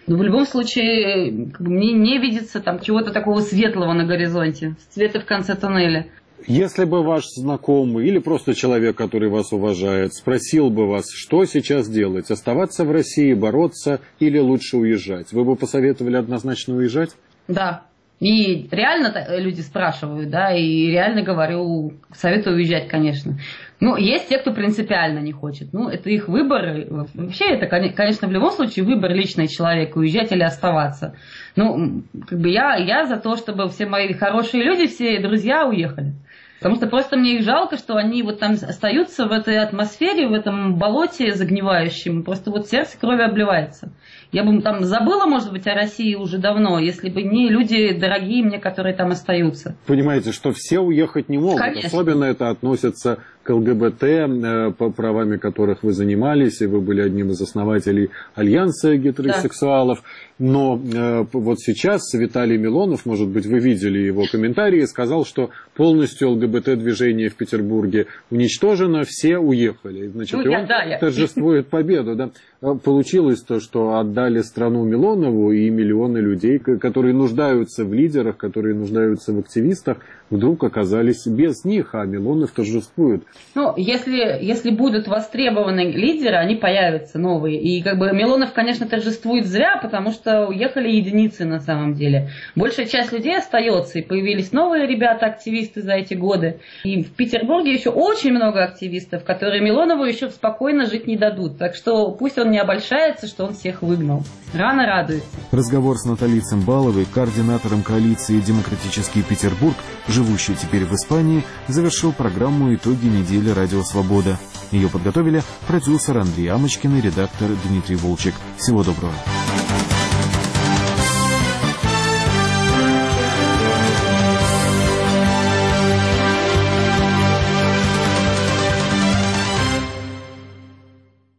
Speaker 18: Но в любом случае как бы, мне не видится там чего-то такого светлого на горизонте, света в конце туннеля.
Speaker 17: Если бы ваш знакомый или просто человек, который вас уважает, спросил бы вас, что сейчас делать, оставаться в России, бороться или лучше уезжать, вы бы посоветовали однозначно уезжать?
Speaker 18: Да. И реально люди спрашивают, да, и реально говорю, советую уезжать, конечно. Ну, есть те, кто принципиально не хочет. Ну, это их выбор. Вообще, это, конечно, в любом случае выбор личный человека, уезжать или оставаться. Ну, как бы я, я за то, чтобы все мои хорошие люди, все друзья уехали. Потому что просто мне их жалко, что они вот там остаются в этой атмосфере, в этом болоте загнивающем. Просто вот сердце кровью обливается. Я бы там забыла, может быть, о России уже давно, если бы не люди дорогие мне, которые там остаются.
Speaker 17: Понимаете, что все уехать не могут. Конечно. Особенно это относится к ЛГБТ, по правами которых вы занимались, и вы были одним из основателей Альянса гетеросексуалов. Да. Но э, вот сейчас Виталий Милонов, может быть, вы видели его комментарии, сказал, что полностью ЛГБТ-движение в Петербурге уничтожено, все уехали. Значит, ну, и я, он да, я... торжествует победу. Да? Получилось то, что отдали страну Милонову, и миллионы людей, которые нуждаются в лидерах, которые нуждаются в активистах, вдруг оказались без них, а Милонов торжествует.
Speaker 18: Ну, если, если будут востребованы лидеры, они появятся новые. И как бы Милонов, конечно, торжествует зря, потому что уехали единицы на самом деле. Большая часть людей остается, и появились новые ребята, активисты за эти годы. И в Петербурге еще очень много активистов, которые Милонову еще спокойно жить не дадут. Так что пусть он не обольщается, что он всех выгнал. Рано радуется.
Speaker 1: Разговор с Натальей Цымбаловой, координатором коалиции «Демократический Петербург», живущий теперь в Испании, завершил программу «Итоги недели Радио Свобода». Ее подготовили продюсер Андрей Амочкин и редактор Дмитрий Волчек. Всего доброго.